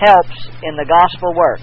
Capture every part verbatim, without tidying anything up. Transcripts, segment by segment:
helps in the gospel work.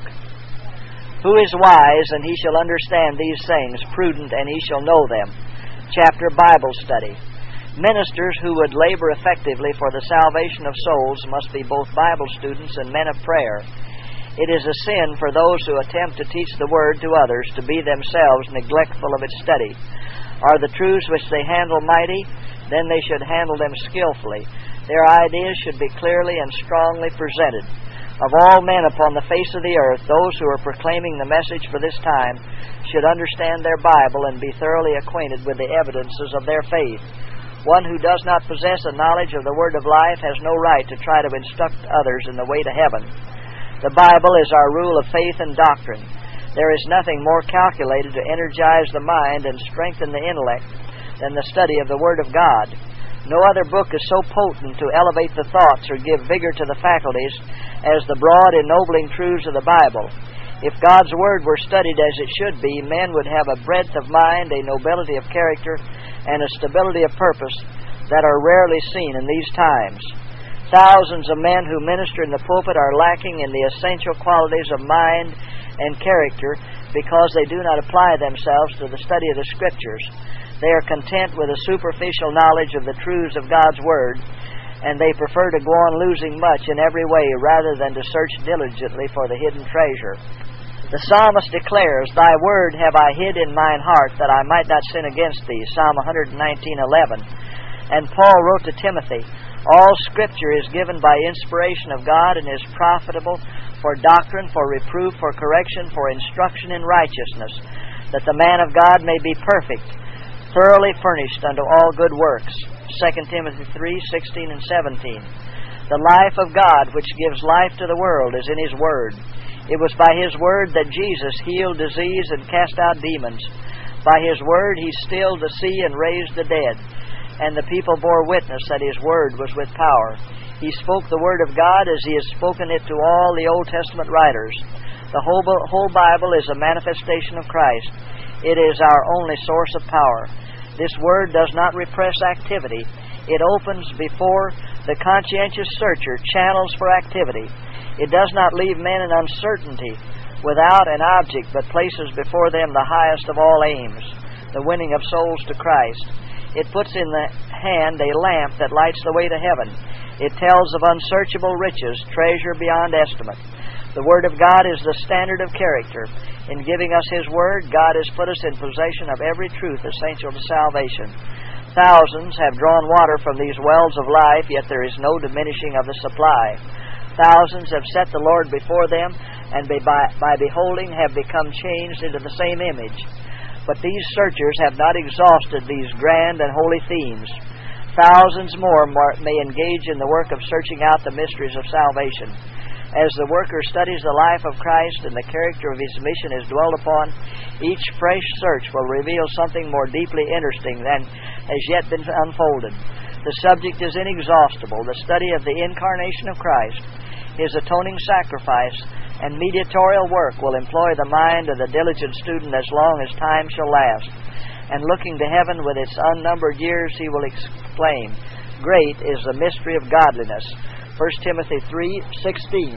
Who is wise, and he shall understand these things, prudent, and he shall know them. Chapter Bible Study. Ministers who would labor effectively for the salvation of souls must be both Bible students and men of prayer. It is a sin for those who attempt to teach the Word to others to be themselves neglectful of its study. Are the truths which they handle mighty? Then they should handle them skillfully. Their ideas should be clearly and strongly presented. Of all men upon the face of the earth, those who are proclaiming the message for this time should understand their Bible and be thoroughly acquainted with the evidences of their faith. One who does not possess a knowledge of the Word of life has no right to try to instruct others in the way to heaven. The Bible is our rule of faith and doctrine. There is nothing more calculated to energize the mind and strengthen the intellect than the study of the Word of God. No other book is so potent to elevate the thoughts or give vigor to the faculties as the broad, ennobling truths of the Bible. If God's Word were studied as it should be, men would have a breadth of mind, a nobility of character, and a stability of purpose that are rarely seen in these times. Thousands of men who minister in the pulpit are lacking in the essential qualities of mind and character because they do not apply themselves to the study of the Scriptures. They are content with a superficial knowledge of the truths of God's Word, and they prefer to go on losing much in every way rather than to search diligently for the hidden treasure. The psalmist declares, "Thy word have I hid in mine heart, that I might not sin against thee," Psalm one nineteen eleven. And Paul wrote to Timothy, "All Scripture is given by inspiration of God and is profitable for doctrine, for reproof, for correction, for instruction in righteousness, that the man of God may be perfect, thoroughly furnished unto all good works." Second Timothy three sixteen and seventeen. The life of God, which gives life to the world, is in His Word. It was by His Word that Jesus healed disease and cast out demons. By His Word He stilled the sea and raised the dead. And the people bore witness that His Word was with power. He spoke the Word of God as He has spoken it to all the Old Testament writers. The whole, whole Bible is a manifestation of Christ. It is our only source of power. This Word does not repress activity. It opens before the conscientious searcher channels for activity. It does not leave men in uncertainty without an object, but places before them the highest of all aims, the winning of souls to Christ. It puts in the hand a lamp that lights the way to heaven. It tells of unsearchable riches, treasure beyond estimate. The Word of God is the standard of character. In giving us His Word, God has put us in possession of every truth essential to salvation. Thousands have drawn water from these wells of life, yet there is no diminishing of the supply. Thousands have set the Lord before them, and by, by beholding have become changed into the same image. But these searchers have not exhausted these grand and holy themes. Thousands more may engage in the work of searching out the mysteries of salvation. As the worker studies the life of Christ and the character of His mission is dwelt upon, each fresh search will reveal something more deeply interesting than has yet been unfolded. The subject is inexhaustible. The study of the incarnation of Christ, His atoning sacrifice, and mediatorial work will employ the mind of the diligent student as long as time shall last. And looking to heaven with its unnumbered years, he will exclaim, "Great is the mystery of godliness." First Timothy three sixteen.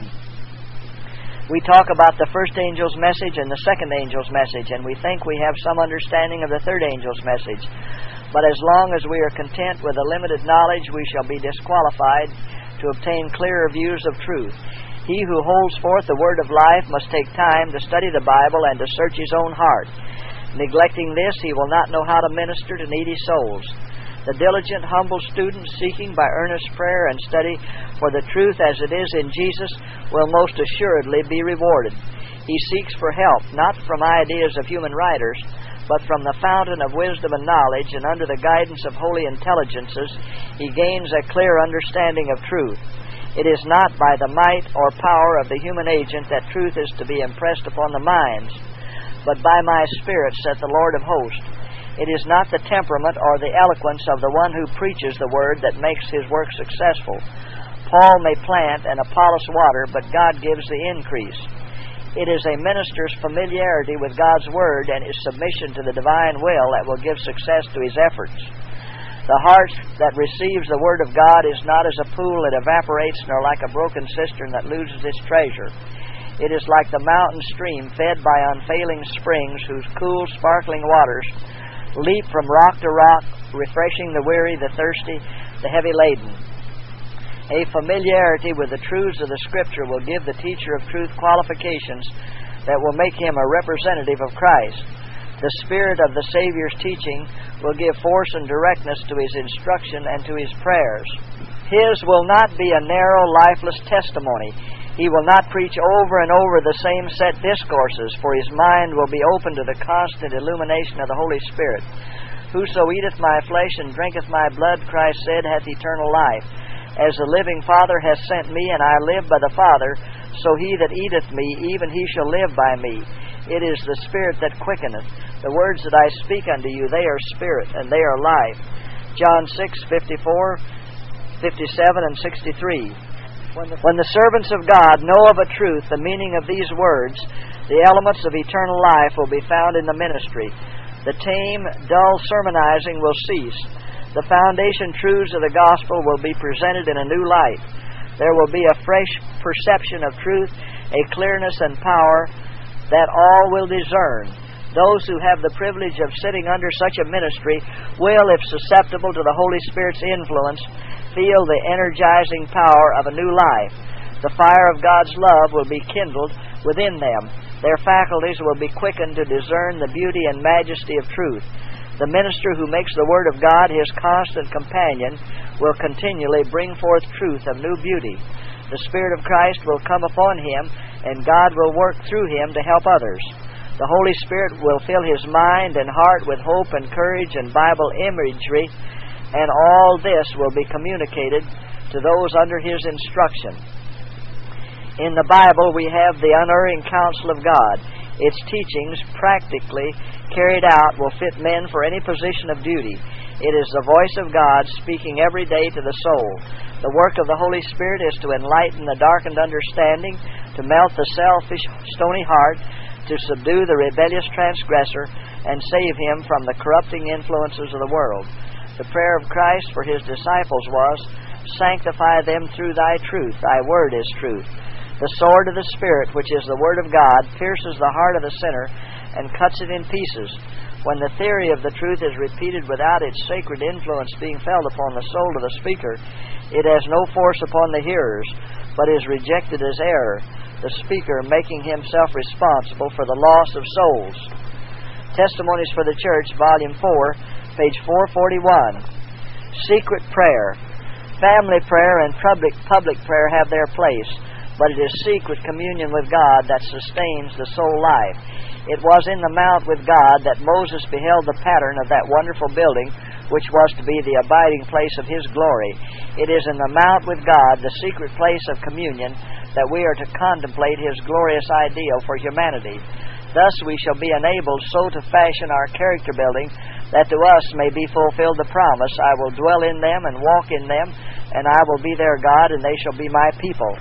We talk about the first angel's message and the second angel's message, and we think we have some understanding of the third angel's message. But as long as we are content with a limited knowledge, we shall be disqualified to obtain clearer views of truth. He who holds forth the word of life must take time to study the Bible and to search his own heart. Neglecting this, he will not know how to minister to needy souls. The diligent, humble student seeking by earnest prayer and study for the truth as it is in Jesus will most assuredly be rewarded. He seeks for help, not from ideas of human writers, but from the fountain of wisdom and knowledge, and under the guidance of holy intelligences, he gains a clear understanding of truth. It is not by the might or power of the human agent that truth is to be impressed upon the minds, but by my Spirit, saith the Lord of hosts. It is not the temperament or the eloquence of the one who preaches the word that makes his work successful. Paul may plant and Apollos water, but God gives the increase. It is a minister's familiarity with God's word and his submission to the divine will that will give success to his efforts. The heart that receives the Word of God is not as a pool that evaporates, nor like a broken cistern that loses its treasure. It is like the mountain stream fed by unfailing springs, whose cool, sparkling waters leap from rock to rock, refreshing the weary, the thirsty, the heavy laden. A familiarity with the truths of the Scripture will give the teacher of truth qualifications that will make him a representative of Christ. The Spirit of the Savior's teaching will give force and directness to his instruction and to his prayers. His will not be a narrow, lifeless testimony. He will not preach over and over the same set discourses, for his mind will be open to the constant illumination of the Holy Spirit. Whoso eateth my flesh and drinketh my blood, Christ said, hath eternal life. As the living Father hath sent me, and I live by the Father, so he that eateth me, even he shall live by me. It is the Spirit that quickeneth. The words that I speak unto you, they are spirit, and they are life. John six, fifty-four, fifty-seven, and sixty-three. When the, when the servants of God know of a truth, the meaning of these words, the elements of eternal life will be found in the ministry. The tame, dull sermonizing will cease. The foundation truths of the gospel will be presented in a new light. There will be a fresh perception of truth, a clearness and power that all will discern. Those who have the privilege of sitting under such a ministry will, if susceptible to the Holy Spirit's influence, feel the energizing power of a new life. The fire of God's love will be kindled within them. Their faculties will be quickened to discern the beauty and majesty of truth. The minister who makes the Word of God his constant companion will continually bring forth truth of new beauty. The Spirit of Christ will come upon him, and God will work through him to help others. The Holy Spirit will fill his mind and heart with hope and courage and Bible imagery, and all this will be communicated to those under his instruction. In the Bible, we have the unerring counsel of God. Its teachings, practically carried out, will fit men for any position of duty. It is the voice of God speaking every day to the soul. The work of the Holy Spirit is to enlighten the darkened understanding, to melt the selfish, stony heart, to subdue the rebellious transgressor, and save him from the corrupting influences of the world. The prayer of Christ for his disciples was, "Sanctify them through thy truth. Thy word is truth." The sword of the Spirit, which is the Word of God, pierces the heart of the sinner and cuts it in pieces. When the theory of the truth is repeated without its sacred influence being felt upon the soul of the speaker, it has no force upon the hearers, but is rejected as error, the speaker making himself responsible for the loss of souls. Testimonies for the Church, Volume four, page four forty-one. Secret prayer. Family prayer and public, public prayer have their place, but it is secret communion with God that sustains the soul life. It was in the mount with God that Moses beheld the pattern of that wonderful building, which was to be the abiding place of his glory. It is in the mount with God, the secret place of communion, that we are to contemplate his glorious ideal for humanity. Thus we shall be enabled so to fashion our character building that to us may be fulfilled the promise, "I will dwell in them and walk in them, and I will be their God, and they shall be my people."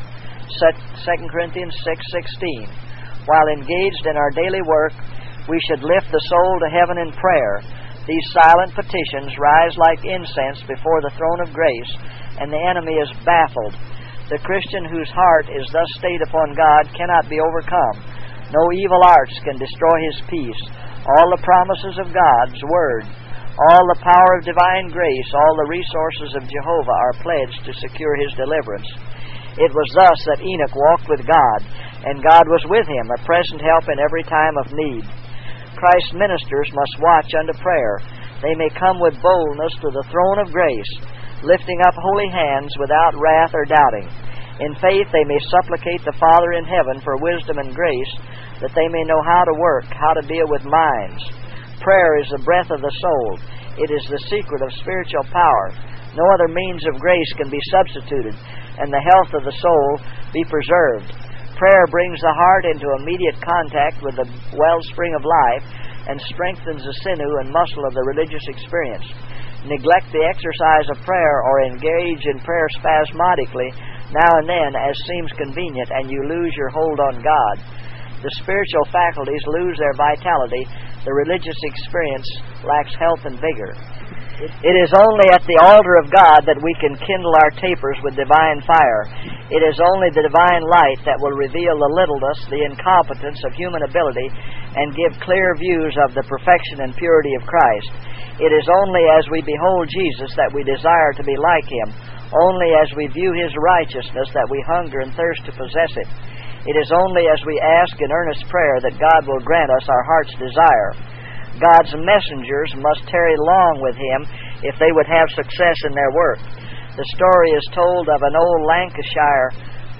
Second Corinthians six sixteen. While engaged in our daily work, we should lift the soul to heaven in prayer. These silent petitions rise like incense before the throne of grace, and the enemy is baffled. The Christian whose heart is thus stayed upon God cannot be overcome. No evil arts can destroy his peace. All the promises of God's Word, all the power of divine grace, all the resources of Jehovah are pledged to secure his deliverance. It was thus that Enoch walked with God, and God was with him, a present help in every time of need. Christ's ministers must watch unto prayer. They may come with boldness to the throne of grace, lifting up holy hands without wrath or doubting. In faith they may supplicate the Father in heaven for wisdom and grace, that they may know how to work, how to deal with minds. Prayer is the breath of the soul. It is the secret of spiritual power. No other means of grace can be substituted, and the health of the soul be preserved. Prayer brings the heart into immediate contact with the wellspring of life and strengthens the sinew and muscle of the religious experience. Neglect the exercise of prayer or engage in prayer spasmodically now and then as seems convenient, and you lose your hold on God. The spiritual faculties lose their vitality. The religious experience lacks health and vigor. It is only at the altar of God that we can kindle our tapers with divine fire. It is only the divine light that will reveal the littleness, the incompetence of human ability, and give clear views of the perfection and purity of Christ. It is only as we behold Jesus that we desire to be like Him. Only as we view His righteousness that we hunger and thirst to possess it. It is only as we ask in earnest prayer that God will grant us our heart's desire. God's messengers must tarry long with Him if they would have success in their work. The story is told of an old Lancashire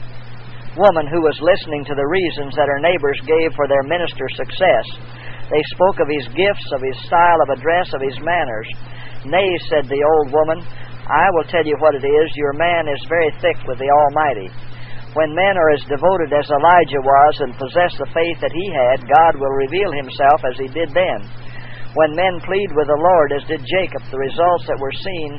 woman who was listening to the reasons that her neighbors gave for their minister's success. They spoke of his gifts, of his style of address, of his manners. "Nay," said the old woman, "I will tell you what it is. Your man is very thick with the Almighty. When men are as devoted as Elijah was and possess the faith that he had, God will reveal Himself as He did then. When men plead with the Lord as did Jacob, the results that were seen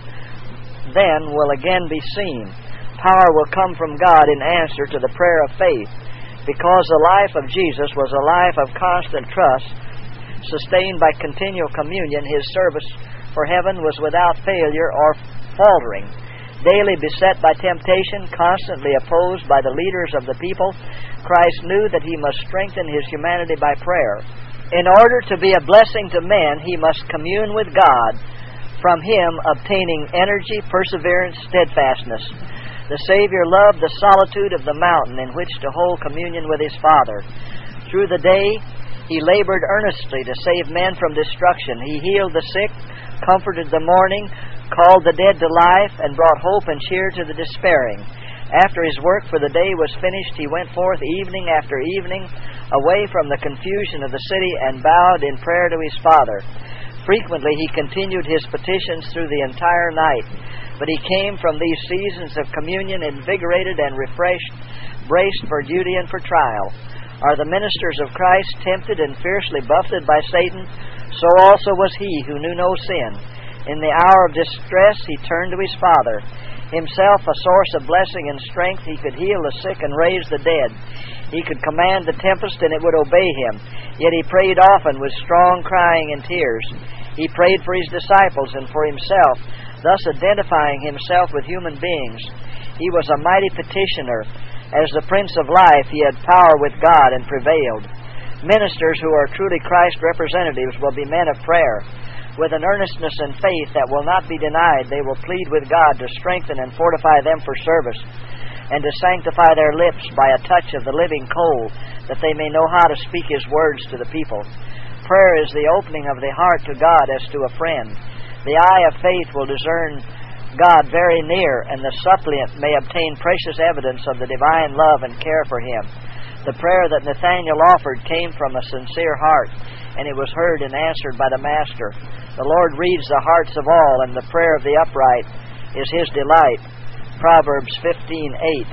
then will again be seen. Power will come from God in answer to the prayer of faith. Because the life of Jesus was a life of constant trust, sustained by continual communion, His service for heaven was without failure or faltering. Daily beset by temptation, constantly opposed by the leaders of the people, Christ knew that He must strengthen His humanity by prayer. In order to be a blessing to men, He must commune with God, from Him obtaining energy, perseverance, steadfastness. The Savior loved the solitude of the mountain in which to hold communion with His Father. Through the day, He labored earnestly to save men from destruction. He healed the sick, comforted the mourning, called the dead to life, and brought hope and cheer to the despairing. After His work for the day was finished, He went forth evening after evening, away from the confusion of the city, and bowed in prayer to His Father. Frequently He continued His petitions through the entire night, but He came from these seasons of communion invigorated and refreshed, braced for duty and for trial. Are the ministers of Christ tempted and fiercely buffeted by Satan? So also was He who knew no sin. In the hour of distress He turned to His Father. Himself a source of blessing and strength, He could heal the sick and raise the dead. He could command the tempest and it would obey Him. Yet He prayed often with strong crying and tears. He prayed for His disciples and for Himself, thus identifying Himself with human beings. He was a mighty petitioner. As the Prince of Life, He had power with God and prevailed. Ministers who are truly Christ representatives will be men of prayer. With an earnestness and faith that will not be denied, they will plead with God to strengthen and fortify them for service, and to sanctify their lips by a touch of the living coal, that they may know how to speak His words to the people. Prayer is the opening of the heart to God as to a friend. The eye of faith will discern God very near, and the suppliant may obtain precious evidence of the divine love and care for him. The prayer that Nathanael offered came from a sincere heart, and it was heard and answered by the Master. The Lord reads the hearts of all, and the prayer of the upright is His delight. Proverbs fifteen eight.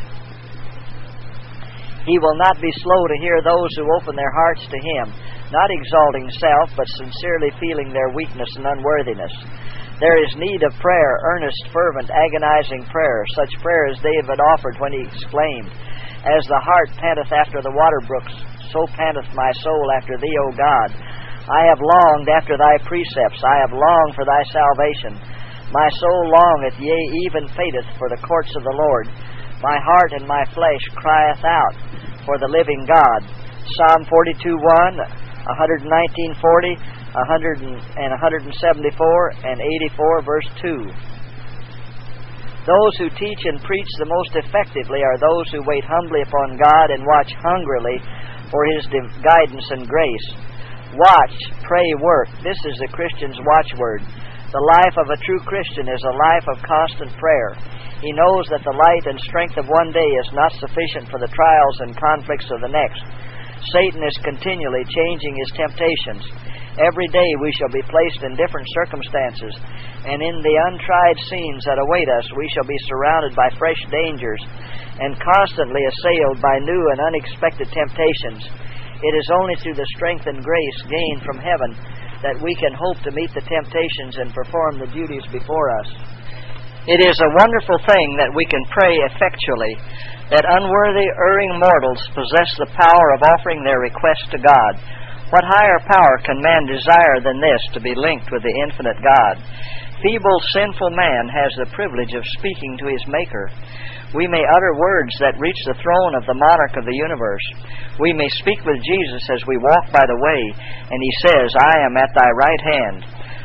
He will not be slow to hear those who open their hearts to Him, not exalting self, but sincerely feeling their weakness and unworthiness. There is need of prayer, earnest, fervent, agonizing prayer, such prayer as David offered when he exclaimed, "As the hart panteth after the water brooks, so panteth my soul after Thee, O God. I have longed after Thy precepts, I have longed for Thy salvation. My soul longeth, yea, even fainteth, for the courts of the Lord. My heart and my flesh crieth out for the living God." Psalm forty-two one, one nineteen forty, one hundred and one seventy-four, and eighty-four, verse two. Those who teach and preach the most effectively are those who wait humbly upon God and watch hungrily for His guidance and grace. Watch, pray, work. This is the Christian's watchword. The life of a true Christian is a life of constant prayer. He knows that the light and strength of one day is not sufficient for the trials and conflicts of the next. Satan is continually changing his temptations. Every day we shall be placed in different circumstances, and in the untried scenes that await us we shall be surrounded by fresh dangers and constantly assailed by new and unexpected temptations. It is only through the strength and grace gained from heaven that we can hope to meet the temptations and perform the duties before us. It is a wonderful thing that we can pray effectually, that unworthy, erring mortals possess the power of offering their requests to God. What higher power can man desire than this, to be linked with the infinite God? Feeble, sinful man has the privilege of speaking to his Maker. We may utter words that reach the throne of the monarch of the universe. We may speak with Jesus as we walk by the way, and he says, I am at thy right hand.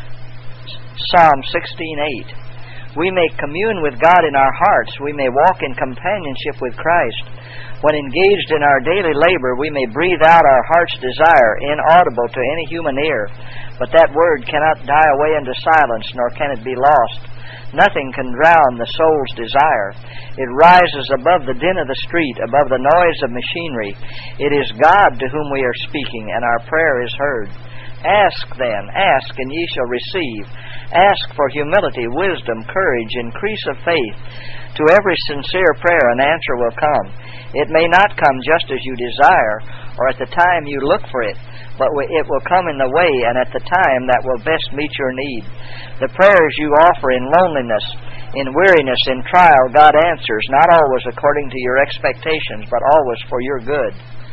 Psalm sixteen eight. We may commune with God in our hearts. We may walk in companionship with Christ. When engaged in our daily labor, we may breathe out our heart's desire, inaudible to any human ear. But that word cannot die away into silence, nor can it be lost. Nothing can drown the soul's desire. It rises above the din of the street, above the noise of machinery. It is God to whom we are speaking, and our prayer is heard. Ask then, ask, and ye shall receive. Ask for humility, wisdom, courage, increase of faith. To every sincere prayer an answer will come. It may not come just as you desire, or at the time you look for it, but it will come in the way and at the time that will best meet your need. The prayers you offer in loneliness, in weariness, in trial, God answers, not always according to your expectations, but always for your good.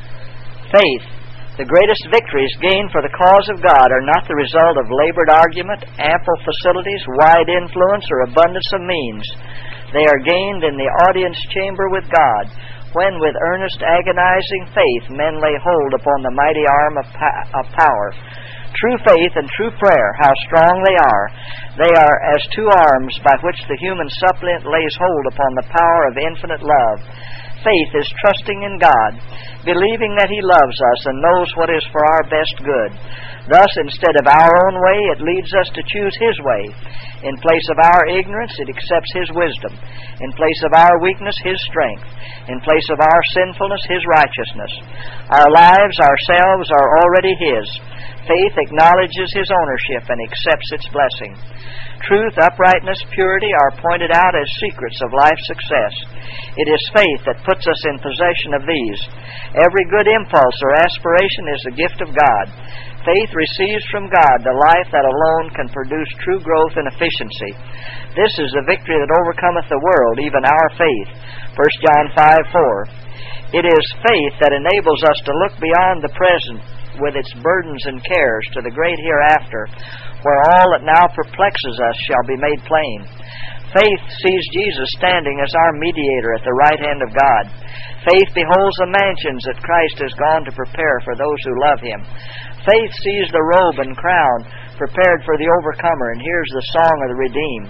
Faith. The greatest victories gained for the cause of God are not the result of labored argument, ample facilities, wide influence, or abundance of means. They are gained in the audience chamber with God, when with earnest, agonizing faith men lay hold upon the mighty arm of, pa- of power. True faith and true prayer, how strong they are! They are as two arms by which the human suppliant lays hold upon the power of infinite love. Faith is trusting in God, believing that He loves us and knows what is for our best good. Thus, instead of our own way, it leads us to choose His way. In place of our ignorance, it accepts His wisdom. In place of our weakness, His strength. In place of our sinfulness, His righteousness. Our lives, ourselves, are already His. Faith acknowledges His ownership and accepts its blessing. Truth, uprightness, purity are pointed out as secrets of life's success. It is faith that puts us in possession of these. Every good impulse or aspiration is a gift of God. Faith receives from God the life that alone can produce true growth and efficiency. This is the victory that overcometh the world, even our faith. First John five four. It is faith that enables us to look beyond the present with its burdens and cares to the great hereafter, where all that now perplexes us shall be made plain. Faith sees Jesus standing as our mediator at the right hand of God. Faith beholds the mansions that Christ has gone to prepare for those who love Him. Faith sees the robe and crown prepared for the overcomer and hears the song of the redeemed.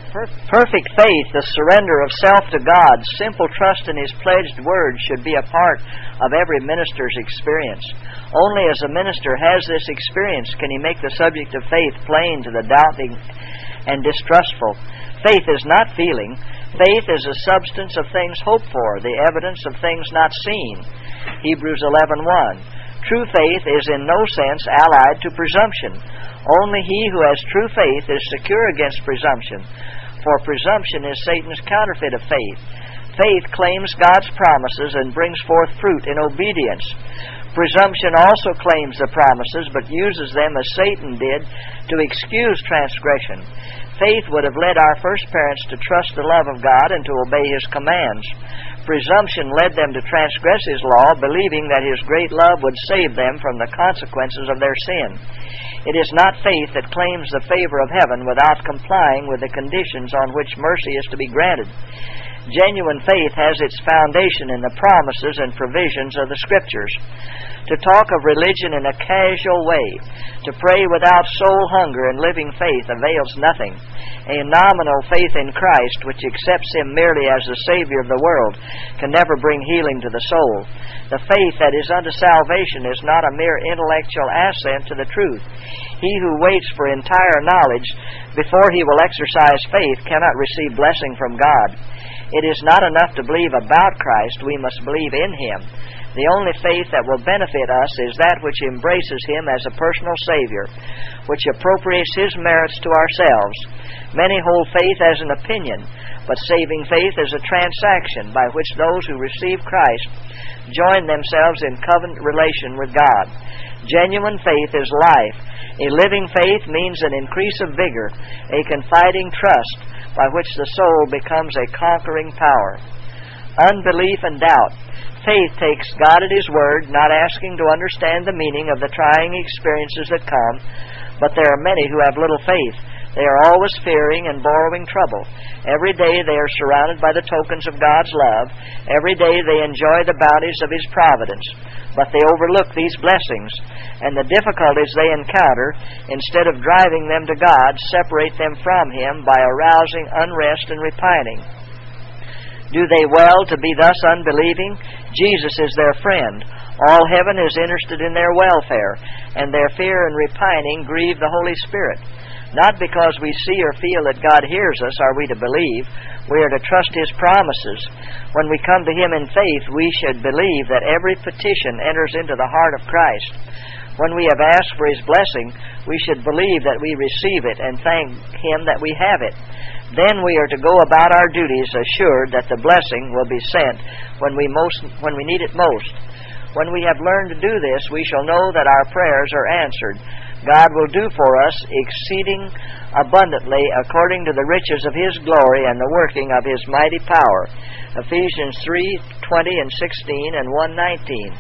Perfect faith, the surrender of self to God, simple trust in His pledged word should be a part of every minister's experience. Only as a minister has this experience can he make the subject of faith plain to the doubting and distrustful. Faith is not feeling. Faith is the substance of things hoped for, the evidence of things not seen. Hebrews eleven one. True faith is in no sense allied to presumption. Only he who has true faith is secure against presumption, for presumption is Satan's counterfeit of faith. Faith claims God's promises and brings forth fruit in obedience. Presumption also claims the promises, but uses them as Satan did to excuse transgression. Faith would have led our first parents to trust the love of God and to obey His commands. Presumption led them to transgress His law, believing that His great love would save them from the consequences of their sin. It is not faith that claims the favor of heaven without complying with the conditions on which mercy is to be granted. Genuine faith has its foundation in the promises and provisions of the Scriptures. To talk of religion in a casual way, to pray without soul hunger and living faith avails nothing. A nominal faith in Christ, which accepts Him merely as the Savior of the world, can never bring healing to the soul. The faith that is unto salvation is not a mere intellectual assent to the truth. He who waits for entire knowledge before he will exercise faith cannot receive blessing from God. It is not enough to believe about Christ, we must believe in Him. The only faith that will benefit us is that which embraces Him as a personal Savior, which appropriates His merits to ourselves. Many hold faith as an opinion, but saving faith is a transaction by which those who receive Christ join themselves in covenant relation with God. Genuine faith is life. A living faith means an increase of vigor, a confiding trust by which the soul becomes a conquering power. Unbelief and doubt. Faith takes God at His word, not asking to understand the meaning of the trying experiences that come, but there are many who have little faith. They are always fearing and borrowing trouble. Every day they are surrounded by the tokens of God's love. Every day they enjoy the bounties of His providence. But they overlook these blessings, and the difficulties they encounter, instead of driving them to God, separate them from Him by arousing unrest and repining. Do they well to be thus unbelieving? Jesus is their friend. All heaven is interested in their welfare, and their fear and repining grieve the Holy Spirit. Not because we see or feel that God hears us are we to believe. We are to trust His promises. When we come to Him in faith, we should believe that every petition enters into the heart of Christ. When we have asked for His blessing, we should believe that we receive it and thank Him that we have it. Then we are to go about our duties assured that the blessing will be sent when we most when we need it most. When we have learned to do this, we shall know that our prayers are answered. God will do for us exceeding abundantly according to the riches of His glory and the working of His mighty power. Ephesians three twenty and sixteen and one nineteen.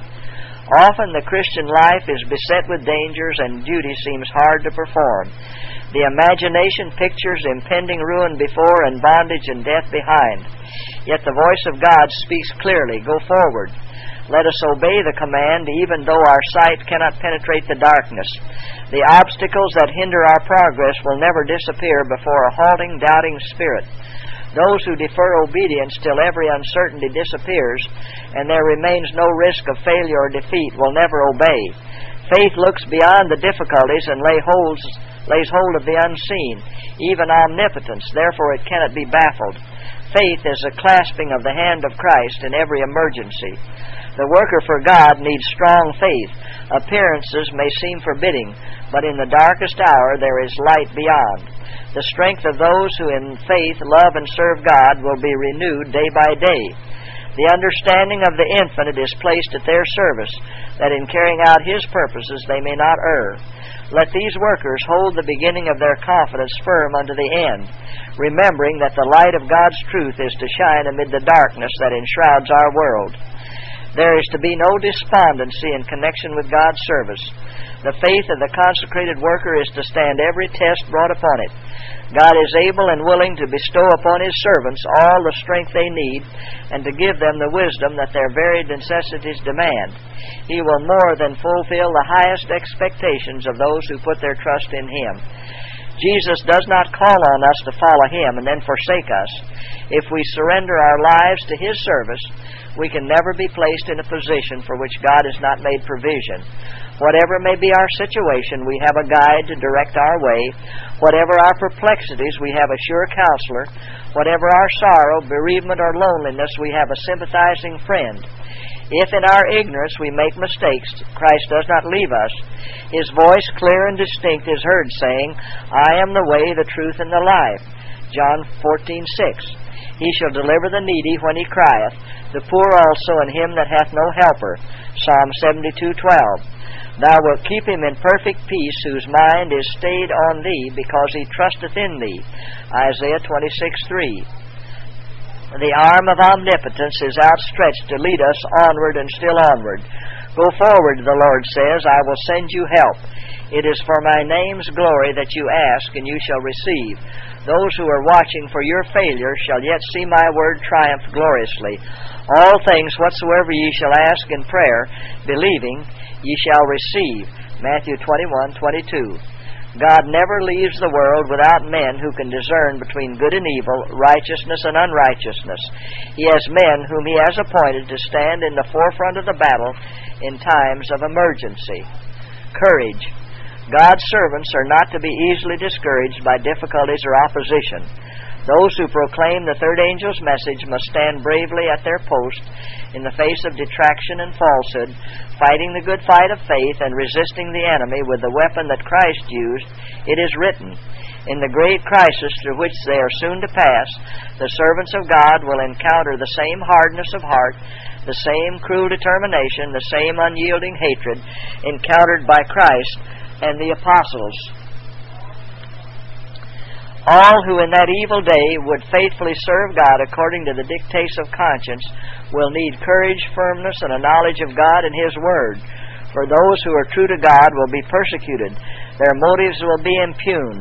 Often the Christian life is beset with dangers and duty seems hard to perform. The imagination pictures impending ruin before and bondage and death behind. Yet the voice of God speaks clearly, go forward. Let us obey the command even though our sight cannot penetrate the darkness. The obstacles that hinder our progress will never disappear before a halting, doubting spirit. Those who defer obedience till every uncertainty disappears and there remains no risk of failure or defeat will never obey. Faith looks beyond the difficulties and lay holds, lays hold of the unseen, even omnipotence, therefore it cannot be baffled. Faith is a clasping of the hand of Christ in every emergency. The worker for God needs strong faith. Appearances may seem forbidding, but in the darkest hour there is light beyond. The strength of those who in faith love and serve God will be renewed day by day. The understanding of the infinite is placed at their service, that in carrying out His purposes they may not err. Let these workers hold the beginning of their confidence firm unto the end, remembering that the light of God's truth is to shine amid the darkness that enshrouds our world. There is to be no despondency in connection with God's service. The faith of the consecrated worker is to stand every test brought upon it. God is able and willing to bestow upon His servants all the strength they need and to give them the wisdom that their varied necessities demand. He will more than fulfill the highest expectations of those who put their trust in Him. Jesus does not call on us to follow Him and then forsake us. If we surrender our lives to His service, we can never be placed in a position for which God has not made provision. Whatever may be our situation, we have a guide to direct our way. Whatever our perplexities, we have a sure counselor. Whatever our sorrow, bereavement, or loneliness, we have a sympathizing friend. If in our ignorance we make mistakes, Christ does not leave us. His voice, clear and distinct, is heard saying, I am the way, the truth, and the life. John fourteen six. He shall deliver the needy when he crieth, the poor also, and him that hath no helper. Psalm seventy-two twelve. Thou wilt keep him in perfect peace, whose mind is stayed on Thee, because he trusteth in Thee. Isaiah twenty-six three. The arm of omnipotence is outstretched to lead us onward and still onward. Go forward, the Lord says, I will send you help. It is for my name's glory that you ask, and you shall receive. Those who are watching for your failure shall yet see my word triumph gloriously. All things whatsoever ye shall ask in prayer, believing, ye shall receive. Matthew twenty-one twenty-two. God never leaves the world without men who can discern between good and evil, righteousness and unrighteousness. He has men whom He has appointed to stand in the forefront of the battle in times of emergency. Courage. God's servants are not to be easily discouraged by difficulties or opposition. Those who proclaim the third angel's message must stand bravely at their post in the face of detraction and falsehood, fighting the good fight of faith and resisting the enemy with the weapon that Christ used. It is written, in the great crisis through which they are soon to pass, the servants of God will encounter the same hardness of heart, the same cruel determination, the same unyielding hatred encountered by Christ and the apostles. All who in that evil day would faithfully serve God according to the dictates of conscience will need courage, firmness, and a knowledge of God and His Word. For those who are true to God will be persecuted. Their motives will be impugned.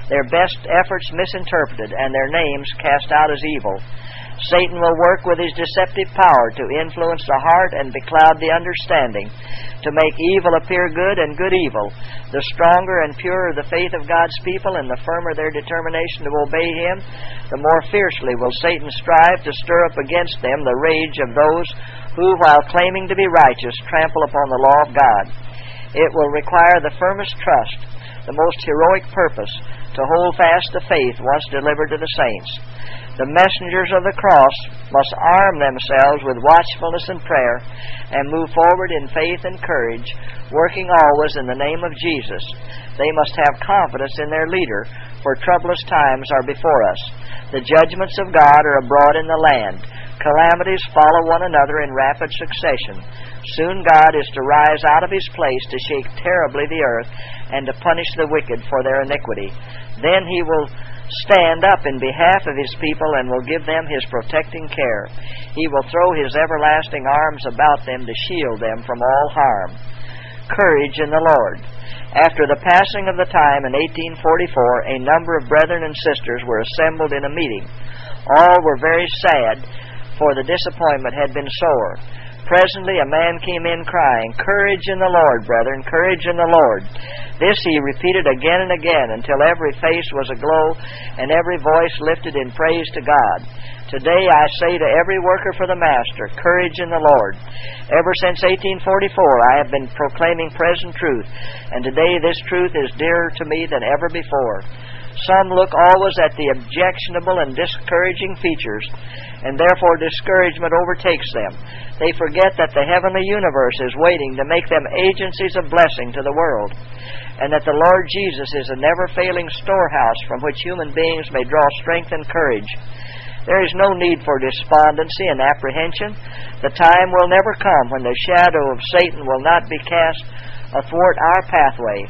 their best efforts misinterpreted, and their names cast out as evil. Satan will work with his deceptive power to influence the heart and becloud the understanding, to make evil appear good and good evil. The stronger and purer the faith of God's people and the firmer their determination to obey Him, the more fiercely will Satan strive to stir up against them the rage of those who, while claiming to be righteous, trample upon the law of God. It will require the firmest trust, the most heroic purpose, to hold fast the faith once delivered to the saints. The messengers of the cross must arm themselves with watchfulness and prayer and move forward in faith and courage, working always in the name of Jesus. They must have confidence in their leader, for troublous times are before us. The judgments of God are abroad in the land. Calamities follow one another in rapid succession. Soon God is to rise out of His place to shake terribly the earth and to punish the wicked for their iniquity. Then He will stand up in behalf of His people and will give them His protecting care. He will throw His everlasting arms about them to shield them from all harm. Courage in the Lord. After the passing of the time in eighteen forty-four, a number of brethren and sisters were assembled in a meeting. All were very sad, for the disappointment had been sore. Presently a man came in crying, "Courage in the Lord, brethren, courage in the Lord." This he repeated again and again until every face was aglow and every voice lifted in praise to God. Today I say to every worker for the Master, courage in the Lord. Ever since eighteen forty-four I have been proclaiming present truth, and today this truth is dearer to me than ever before. Some look always at the objectionable and discouraging features, and therefore discouragement overtakes them. They forget that the heavenly universe is waiting to make them agencies of blessing to the world, and that the Lord Jesus is a never-failing storehouse from which human beings may draw strength and courage. There is no need for despondency and apprehension. The time will never come when the shadow of Satan will not be cast athwart our pathway.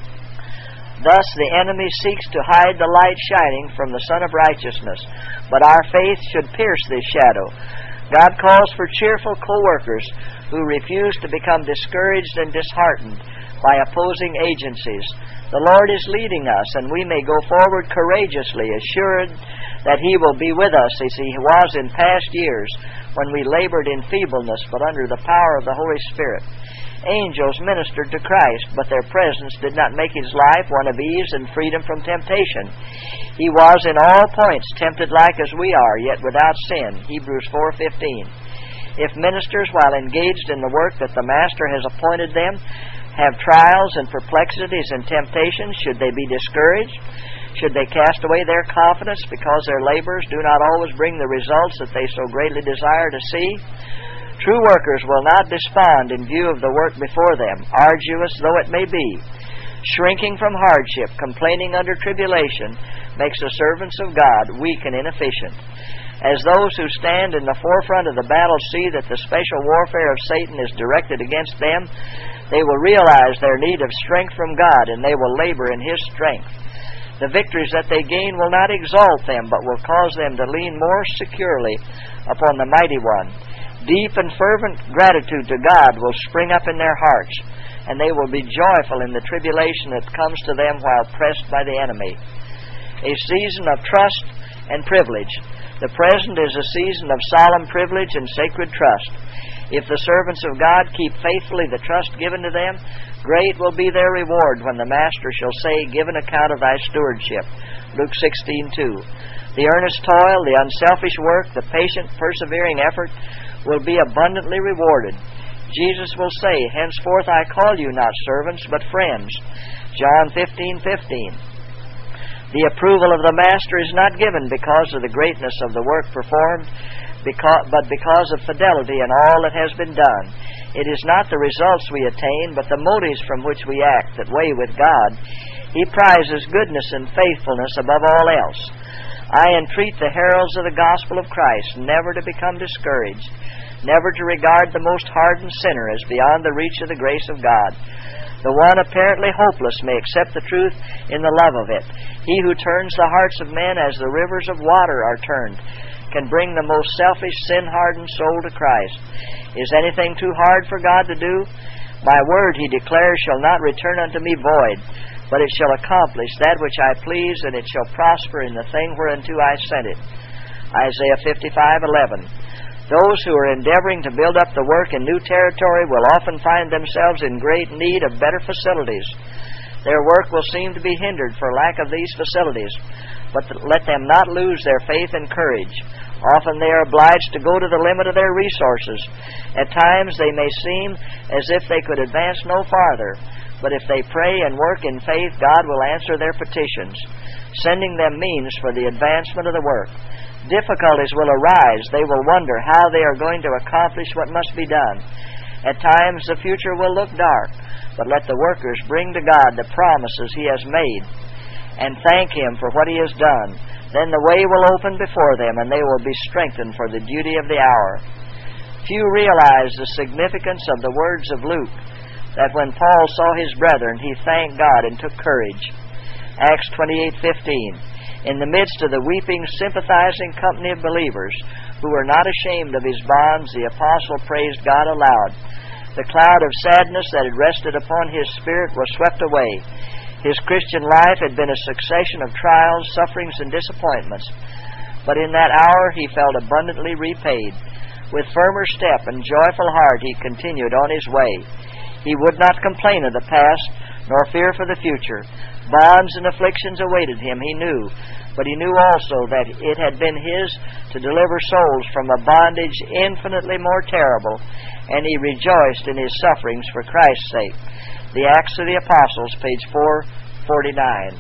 Thus the enemy seeks to hide the light shining from the Sun of Righteousness, but our faith should pierce this shadow. God calls for cheerful co-workers who refuse to become discouraged and disheartened by opposing agencies. The Lord is leading us, and we may go forward courageously, assured that He will be with us as He was in past years when we labored in feebleness but under the power of the Holy Spirit. Angels ministered to Christ, but their presence did not make His life one of ease and freedom from temptation. He was in all points tempted like as we are, yet without sin. Hebrews four fifteen. If ministers, while engaged in the work that the Master has appointed them, have trials and perplexities and temptations, should they be discouraged? Should they cast away their confidence because their labors do not always bring the results that they so greatly desire to see? True workers will not despond in view of the work before them, arduous though it may be. Shrinking from hardship, complaining under tribulation, makes the servants of God weak and inefficient. As those who stand in the forefront of the battle see that the special warfare of Satan is directed against them, they will realize their need of strength from God, and they will labor in His strength. The victories that they gain will not exalt them, but will cause them to lean more securely upon the Mighty One. Deep and fervent gratitude to God will spring up in their hearts, and they will be joyful in the tribulation that comes to them while pressed by the enemy. A season of trust and privilege. The present is a season of solemn privilege and sacred trust. If the servants of God keep faithfully the trust given to them, great will be their reward when the Master shall say, "Give an account of thy stewardship." Luke sixteen two. The earnest toil, the unselfish work, the patient, persevering effort will be abundantly rewarded. Jesus will say, "Henceforth I call you not servants, but friends." John fifteen fifteen. The approval of the Master is not given because of the greatness of the work performed, because, but because of fidelity in all that has been done. It is not the results we attain, but the motives from which we act that weigh with God. He prizes goodness and faithfulness above all else. I entreat the heralds of the gospel of Christ never to become discouraged, never to regard the most hardened sinner as beyond the reach of the grace of God. The one apparently hopeless may accept the truth in the love of it. He who turns the hearts of men as the rivers of water are turned can bring the most selfish, sin-hardened soul to Christ. Is anything too hard for God to do? My word, He declares, shall not return unto me void, but it shall accomplish that which I please, and it shall prosper in the thing whereunto I sent it. Isaiah fifty-five eleven. Those who are endeavoring to build up the work in new territory will often find themselves in great need of better facilities. Their work will seem to be hindered for lack of these facilities, but let them not lose their faith and courage. Often they are obliged to go to the limit of their resources. At times they may seem as if they could advance no farther, but if they pray and work in faith, God will answer their petitions, sending them means for the advancement of the work. Difficulties will arise. They will wonder how they are going to accomplish what must be done. At times the future will look dark, but let the workers bring to God the promises He has made and thank Him for what He has done. Then the way will open before them, and they will be strengthened for the duty of the hour. Few realize the significance of the words of Luke, that when Paul saw his brethren, he thanked God and took courage. Acts twenty-eight fifteen. In the midst of the weeping, sympathizing company of believers who were not ashamed of his bonds, the apostle praised God aloud. The cloud of sadness that had rested upon his spirit was swept away. His Christian life had been a succession of trials, sufferings, and disappointments. But in that hour he felt abundantly repaid. With firmer step and joyful heart he continued on his way. He would not complain of the past, nor fear for the future. Bonds and afflictions awaited him, he knew, but he knew also that it had been his to deliver souls from a bondage infinitely more terrible, and he rejoiced in his sufferings for Christ's sake. The Acts of the Apostles, page four forty-nine.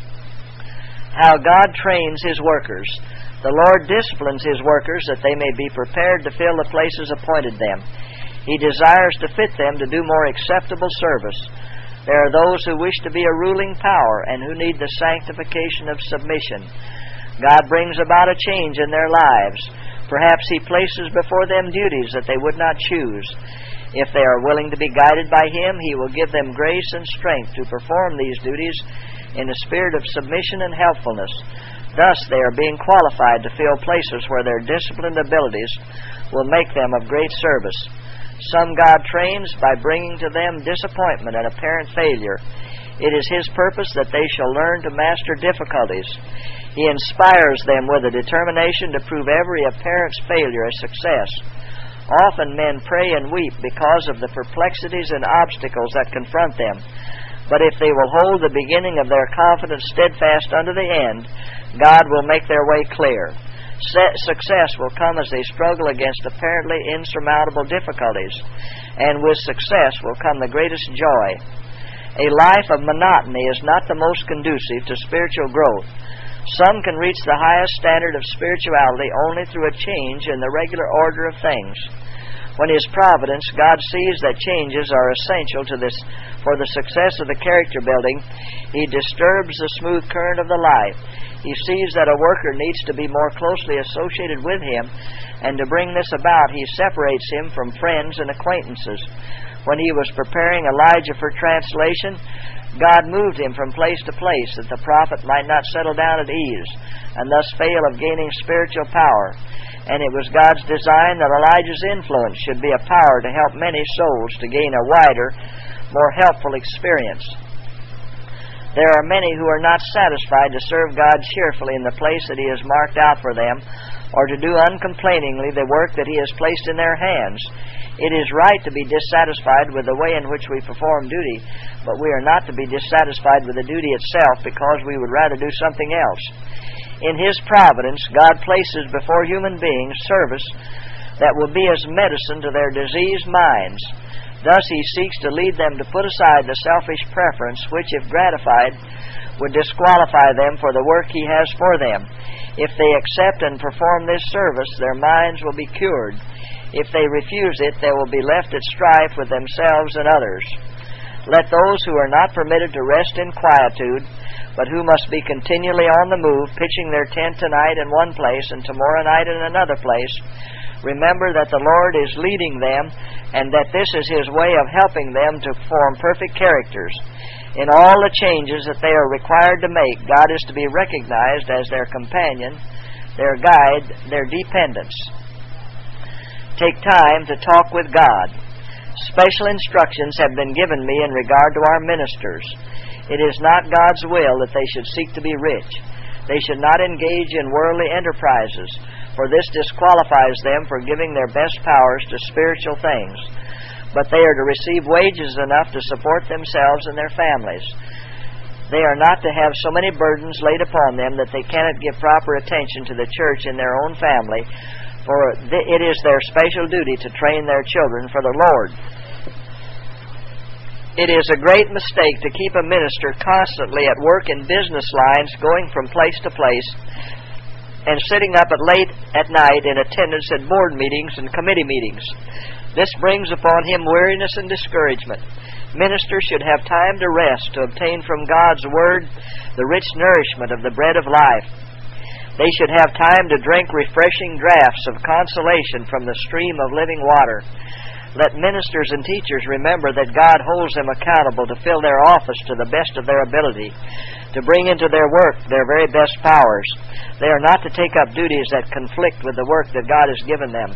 How God trains His workers. The Lord disciplines His workers that they may be prepared to fill the places appointed them. He desires to fit them to do more acceptable service. There are those who wish to be a ruling power and who need the sanctification of submission. God brings about a change in their lives. Perhaps He places before them duties that they would not choose. If they are willing to be guided by Him, He will give them grace and strength to perform these duties in a spirit of submission and helpfulness. Thus they are being qualified to fill places where their disciplined abilities will make them of great service. Some God trains by bringing to them disappointment and apparent failure. It is His purpose that they shall learn to master difficulties. He inspires them with a determination to prove every apparent failure a success. Often men pray and weep because of the perplexities and obstacles that confront them. But if they will hold the beginning of their confidence steadfast unto the end, God will make their way clear. Success will come as they struggle against apparently insurmountable difficulties, and with success will come the greatest joy. A life of monotony is not the most conducive to spiritual growth. Some can reach the highest standard of spirituality only through a change in the regular order of things. When His providence, God sees that changes are essential to this for the success of the character building, He disturbs the smooth current of the life. He sees that a worker needs to be more closely associated with Him, and to bring this about, He separates him from friends and acquaintances. When He was preparing Elijah for translation, God moved him from place to place that the prophet might not settle down at ease, and thus fail of gaining spiritual power. And it was God's design that Elijah's influence should be a power to help many souls to gain a wider, more helpful experience. There are many who are not satisfied to serve God cheerfully in the place that He has marked out for them, or to do uncomplainingly the work that He has placed in their hands. It is right to be dissatisfied with the way in which we perform duty, but we are not to be dissatisfied with the duty itself because we would rather do something else. In His providence, God places before human beings service that will be as medicine to their diseased minds. Thus He seeks to lead them to put aside the selfish preference which, if gratified, would disqualify them for the work He has for them. If they accept and perform this service, their minds will be cured. If they refuse it, they will be left at strife with themselves and others. Let those who are not permitted to rest in quietude, but who must be continually on the move, pitching their tent tonight in one place and tomorrow night in another place, remember that the Lord is leading them, and that this is His way of helping them to form perfect characters. In all the changes that they are required to make, God is to be recognized as their companion, their guide, their dependence. Take time to talk with God. Special instructions have been given me in regard to our ministers. It is not God's will that they should seek to be rich. They should not engage in worldly enterprises, for this disqualifies them for giving their best powers to spiritual things. But they are to receive wages enough to support themselves and their families. They are not to have so many burdens laid upon them that they cannot give proper attention to the church in their own family, for it is their special duty to train their children for the Lord. It is a great mistake to keep a minister constantly at work in business lines, going from place to place, and sitting up at late at night in attendance at board meetings and committee meetings. This brings upon him weariness and discouragement. Ministers should have time to rest, to obtain from God's Word the rich nourishment of the bread of life. They should have time to drink refreshing draughts of consolation from the stream of living water. Let ministers and teachers remember that God holds them accountable to fill their office to the best of their ability, to bring into their work their very best powers. They are not to take up duties that conflict with the work that God has given them.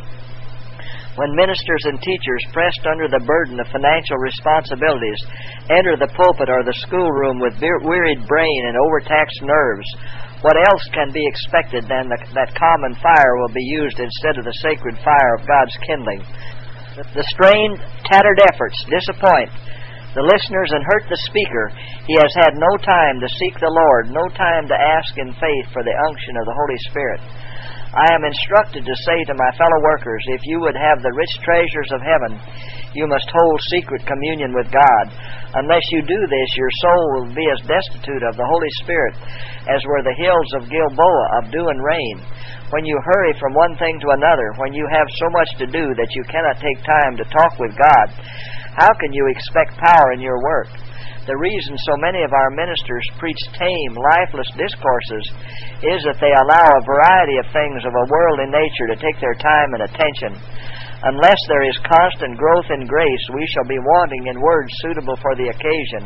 When ministers and teachers, pressed under the burden of financial responsibilities, enter the pulpit or the schoolroom with wearied brain and overtaxed nerves, what else can be expected than the, that common fire will be used instead of the sacred fire of God's kindling? The strained, tattered efforts disappoint the listeners and hurt the speaker. He has had no time to seek the Lord, no time to ask in faith for the unction of the Holy Spirit. I am instructed to say to my fellow workers, if you would have the rich treasures of heaven, you must hold secret communion with God. Unless you do this, your soul will be as destitute of the Holy Spirit as were the hills of Gilboa of dew and rain. When you hurry from one thing to another, when you have so much to do that you cannot take time to talk with God, how can you expect power in your work? The reason so many of our ministers preach tame, lifeless discourses is that they allow a variety of things of a worldly nature to take their time and attention. Unless there is constant growth in grace, we shall be wanting in words suitable for the occasion.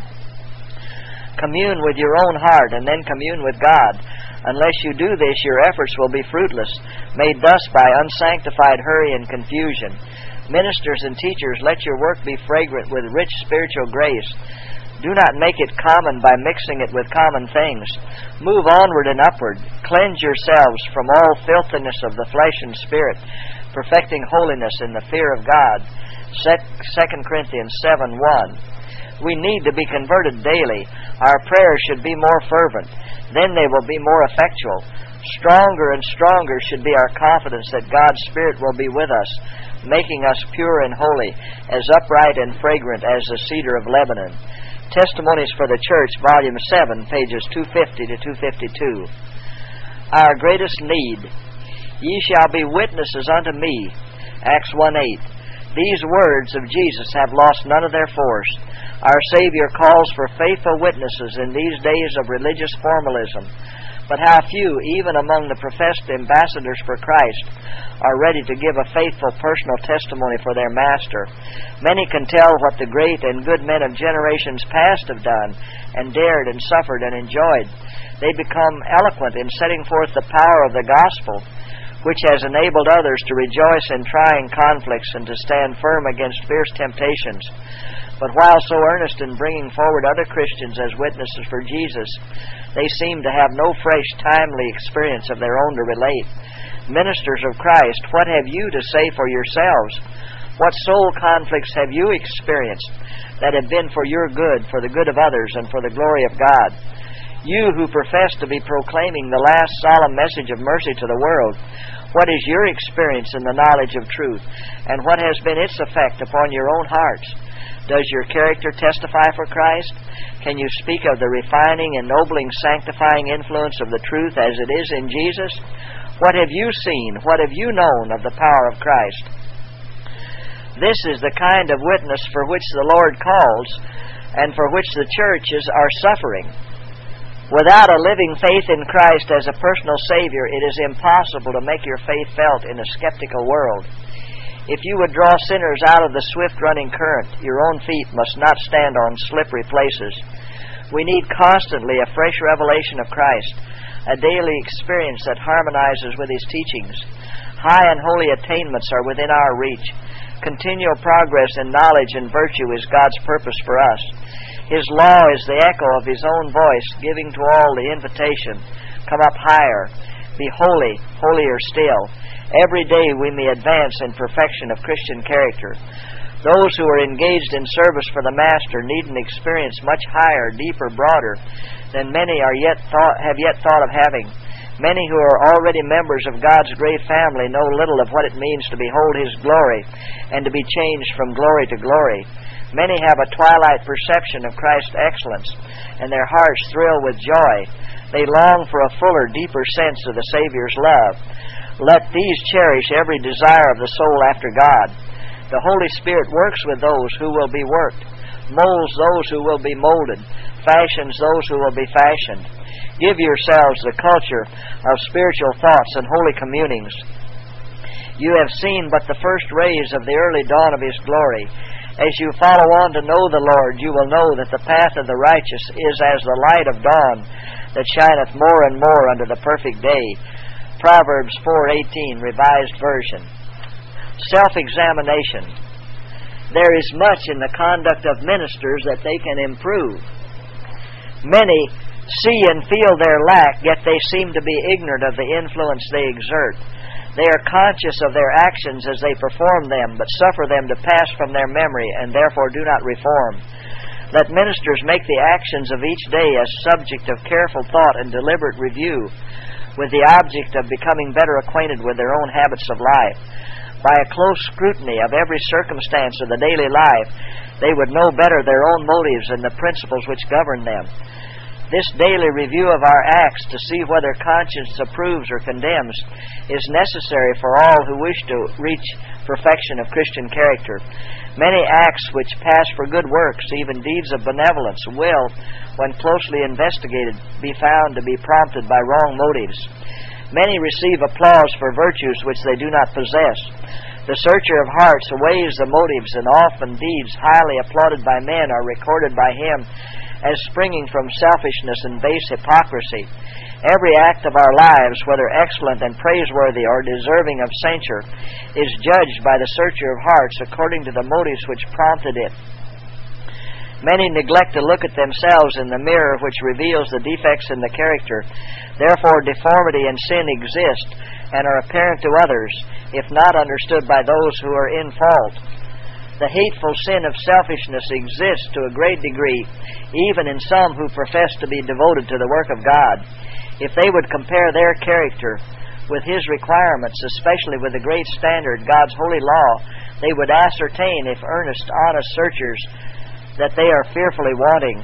Commune with your own heart, and then commune with God. Unless you do this, your efforts will be fruitless, made thus by unsanctified hurry and confusion. Ministers and teachers, let your work be fragrant with rich spiritual grace. Do not make it common by mixing it with common things. Move onward and upward. Cleanse yourselves from all filthiness of the flesh and spirit, perfecting holiness in the fear of God. Second Corinthians seven one. We need to be converted daily. Our prayers should be more fervent. Then they will be more effectual. Stronger and stronger should be our confidence that God's Spirit will be with us, making us pure and holy, as upright and fragrant as the cedar of Lebanon. Testimonies for the Church, Volume seven, pages two fifty to two fifty-two. Our greatest need. Ye shall be witnesses unto me. Acts one eight. These words of Jesus have lost none of their force. Our Savior calls for faithful witnesses in these days of religious formalism. But how few, even among the professed ambassadors for Christ, are ready to give a faithful personal testimony for their Master. Many can tell what the great and good men of generations past have done, and dared and suffered and enjoyed. They become eloquent in setting forth the power of the gospel, which has enabled others to rejoice in trying conflicts and to stand firm against fierce temptations. But while so earnest in bringing forward other Christians as witnesses for Jesus, they seem to have no fresh, timely experience of their own to relate. Ministers of Christ, what have you to say for yourselves? What soul conflicts have you experienced that have been for your good, for the good of others, and for the glory of God? You who profess to be proclaiming the last solemn message of mercy to the world, what is your experience in the knowledge of truth, and what has been its effect upon your own hearts? Does your character testify for Christ? Can you speak of the refining, ennobling, sanctifying influence of the truth as it is in Jesus? What have you seen? What have you known of the power of Christ? This is the kind of witness for which the Lord calls, and for which the churches are suffering. Without a living faith in Christ as a personal Savior, it is impossible to make your faith felt in a skeptical world. If you would draw sinners out of the swift-running current, your own feet must not stand on slippery places. We need constantly a fresh revelation of Christ, a daily experience that harmonizes with His teachings. High and holy attainments are within our reach. Continual progress in knowledge and virtue is God's purpose for us. His law is the echo of His own voice, giving to all the invitation, come up higher, be holy, holier still. Every day we may advance in perfection of Christian character. Those who are engaged in service for the Master need an experience much higher, deeper, broader than many are yet thought, have yet thought of having. Many who are already members of God's great family know little of what it means to behold His glory and to be changed from glory to glory. Many have a twilight perception of Christ's excellence, and their hearts thrill with joy. They long for a fuller, deeper sense of the Savior's love. Let these cherish every desire of the soul after God. The Holy Spirit works with those who will be worked, molds those who will be molded, fashions those who will be fashioned. Give yourselves the culture of spiritual thoughts and holy communings. You have seen but the first rays of the early dawn of His glory. As you follow on to know the Lord, you will know that the path of the righteous is as the light of dawn that shineth more and more unto the perfect day. Proverbs four eighteen, Revised Version. Self-examination. There is much in the conduct of ministers that they can improve. Many see and feel their lack, yet they seem to be ignorant of the influence they exert. They are conscious of their actions as they perform them, but suffer them to pass from their memory, and therefore do not reform. Let ministers make the actions of each day a subject of careful thought and deliberate review, with the object of becoming better acquainted with their own habits of life. By a close scrutiny of every circumstance of the daily life, they would know better their own motives and the principles which govern them. This daily review of our acts to see whether conscience approves or condemns is necessary for all who wish to reach perfection of Christian character. Many acts which pass for good works, even deeds of benevolence, will, when closely investigated, be found to be prompted by wrong motives. Many receive applause for virtues which they do not possess. The searcher of hearts weighs the motives, and often deeds highly applauded by men are recorded by him as springing from selfishness and base hypocrisy. Every act of our lives, whether excellent and praiseworthy or deserving of censure, is judged by the searcher of hearts according to the motives which prompted it. Many neglect to look at themselves in the mirror which reveals the defects in the character. Therefore, deformity and sin exist and are apparent to others, if not understood by those who are in fault. The hateful sin of selfishness exists to a great degree, even in some who profess to be devoted to the work of God. If they would compare their character with His requirements, especially with the great standard, God's holy law, they would ascertain, if earnest, honest searchers, that they are fearfully wanting.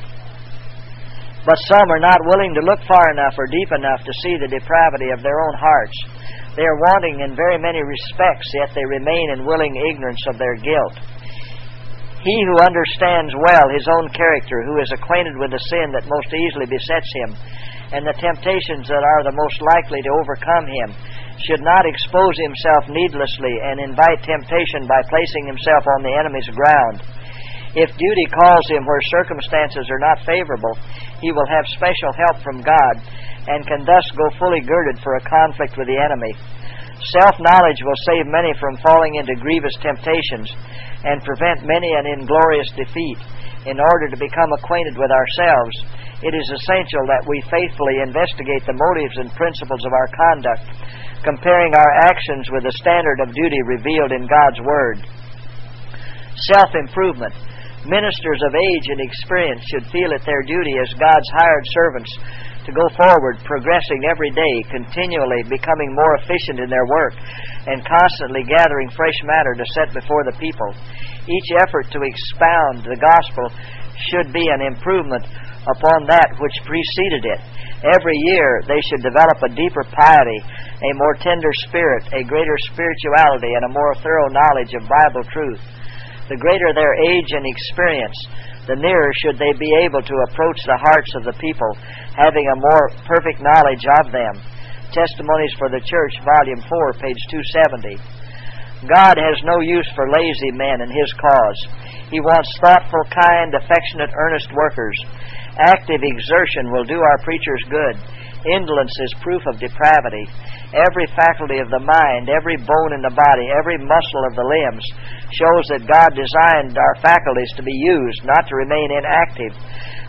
But some are not willing to look far enough or deep enough to see the depravity of their own hearts. They are wanting in very many respects, yet they remain in willing ignorance of their guilt. He who understands well his own character, who is acquainted with the sin that most easily besets him, and the temptations that are the most likely to overcome him, should not expose himself needlessly and invite temptation by placing himself on the enemy's ground. If duty calls him where circumstances are not favorable, he will have special help from God, and can thus go fully girded for a conflict with the enemy. Self-knowledge will save many from falling into grievous temptations, and prevent many an inglorious defeat. In order to become acquainted with ourselves, it is essential that we faithfully investigate the motives and principles of our conduct, comparing our actions with the standard of duty revealed in God's Word. Self-improvement. Ministers of age and experience should feel it their duty as God's hired servants to go forward, progressing every day, continually becoming more efficient in their work, and constantly gathering fresh matter to set before the people. Each effort to expound the gospel should be an improvement upon that which preceded it. Every year they should develop a deeper piety, a more tender spirit, a greater spirituality, and a more thorough knowledge of Bible truth. The greater their age and experience, the nearer should they be able to approach the hearts of the people, having a more perfect knowledge of them. Testimonies for the Church, Volume four, page two seventy. God has no use for lazy men in His cause. He wants thoughtful, kind, affectionate, earnest workers. Active exertion will do our preachers good. Indolence is proof of depravity. Every faculty of the mind, every bone in the body, every muscle of the limbs shows that God designed our faculties to be used, not to remain inactive.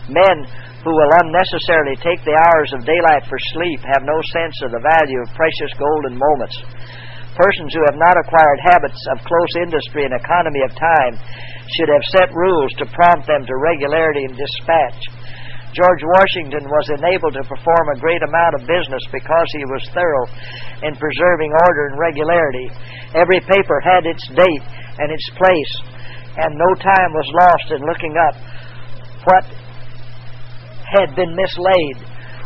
Men who will unnecessarily take the hours of daylight for sleep have no sense of the value of precious golden moments. Persons who have not acquired habits of close industry and economy of time should have set rules to prompt them to regularity and dispatch. George Washington was enabled to perform a great amount of business because he was thorough in preserving order and regularity. Every paper had its date and its place, and no time was lost in looking up what had been mislaid.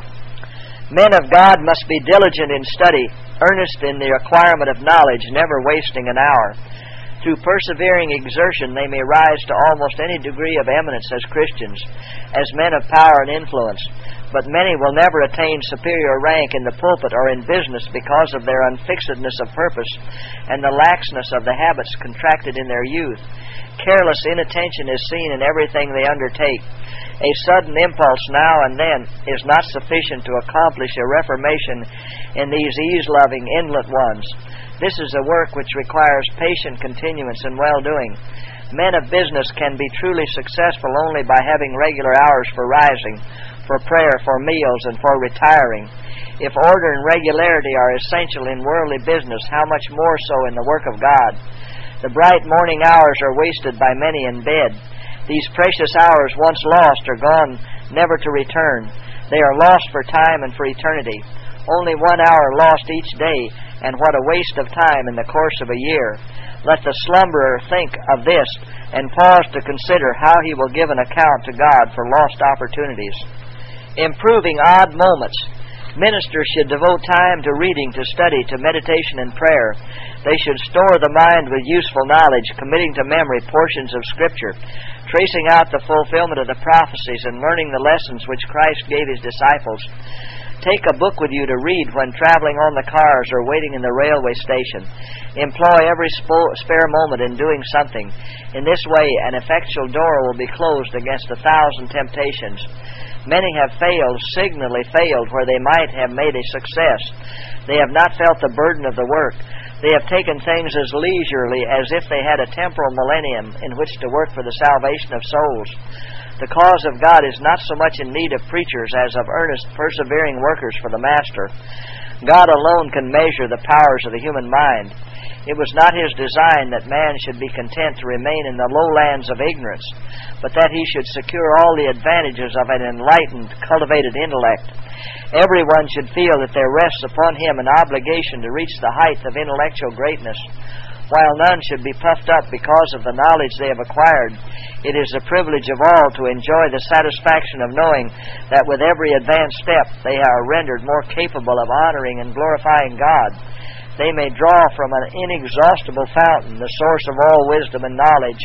Men of God must be diligent in study, earnest in the acquirement of knowledge, never wasting an hour. Through persevering exertion, they may rise to almost any degree of eminence as Christians, as men of power and influence. But many will never attain superior rank in the pulpit or in business because of their unfixedness of purpose and the laxness of the habits contracted in their youth. Careless inattention is seen in everything they undertake. A sudden impulse now and then is not sufficient to accomplish a reformation in these ease-loving, indolent ones. This is a work which requires patient continuance and well-doing. Men of business can be truly successful only by having regular hours for rising, for prayer, for meals, and for retiring. If order and regularity are essential in worldly business, how much more so in the work of God? The bright morning hours are wasted by many in bed. These precious hours, once lost, are gone, never to return. They are lost for time and for eternity. Only one hour lost each day, and what a waste of time in the course of a year. Let the slumberer think of this, and pause to consider how he will give an account to God for lost opportunities. Improving odd moments. Ministers should devote time to reading, to study, to meditation and prayer. They should store the mind with useful knowledge, committing to memory portions of Scripture, tracing out the fulfillment of the prophecies, and learning the lessons which Christ gave His disciples. Take a book with you to read when traveling on the cars or waiting in the railway station. Employ every spo- spare moment in doing something. In this way, an effectual door will be closed against a thousand temptations. Many have failed, signally failed, where they might have made a success. They have not felt the burden of the work. They have taken things as leisurely as if they had a temporal millennium in which to work for the salvation of souls. The cause of God is not so much in need of preachers as of earnest, persevering workers for the Master. God alone can measure the powers of the human mind. It was not His design that man should be content to remain in the lowlands of ignorance, but that he should secure all the advantages of an enlightened, cultivated intellect. Everyone should feel that there rests upon him an obligation to reach the height of intellectual greatness. While none should be puffed up because of the knowledge they have acquired, it is the privilege of all to enjoy the satisfaction of knowing that with every advanced step they are rendered more capable of honoring and glorifying God. They may draw from an inexhaustible fountain, the source of all wisdom and knowledge.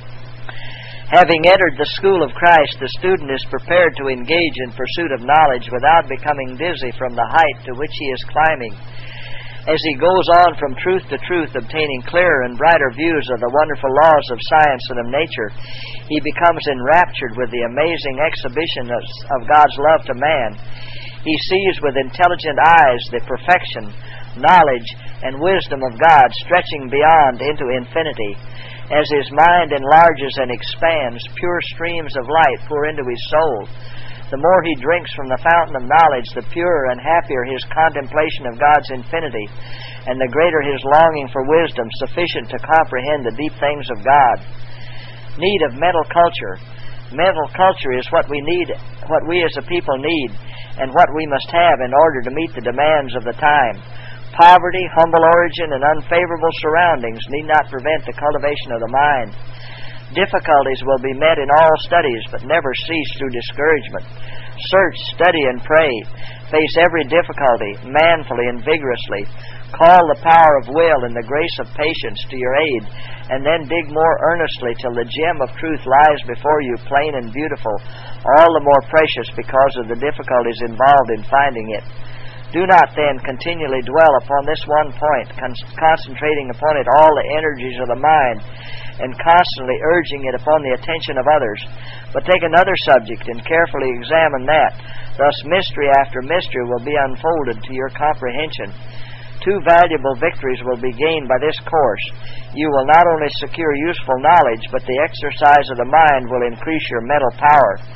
Having entered the school of Christ, the student is prepared to engage in pursuit of knowledge without becoming dizzy from the height to which he is climbing. As he goes on from truth to truth, obtaining clearer and brighter views of the wonderful laws of science and of nature, he becomes enraptured with the amazing exhibition of God's love to man. He sees with intelligent eyes the perfection, knowledge, and wisdom of God stretching beyond into infinity. As his mind enlarges and expands, pure streams of light pour into his soul. The more he drinks from the fountain of knowledge, the purer and happier his contemplation of God's infinity, and the greater his longing for wisdom sufficient to comprehend the deep things of God. Need of mental culture. Mental culture is what we need, what we as a people need, and what we must have in order to meet the demands of the time. Poverty, humble origin, and unfavorable surroundings need not prevent the cultivation of the mind. Difficulties will be met in all studies, but never cease through discouragement. Search, study, and pray. Face every difficulty manfully and vigorously. Call the power of will and the grace of patience to your aid, and then dig more earnestly till the gem of truth lies before you, plain and beautiful, all the more precious because of the difficulties involved in finding it. Do not, then, continually dwell upon this one point, con- concentrating upon it all the energies of the mind, and constantly urging it upon the attention of others. But take another subject and carefully examine that. Thus mystery after mystery will be unfolded to your comprehension. Two valuable victories will be gained by this course. You will not only secure useful knowledge, but the exercise of the mind will increase your mental power.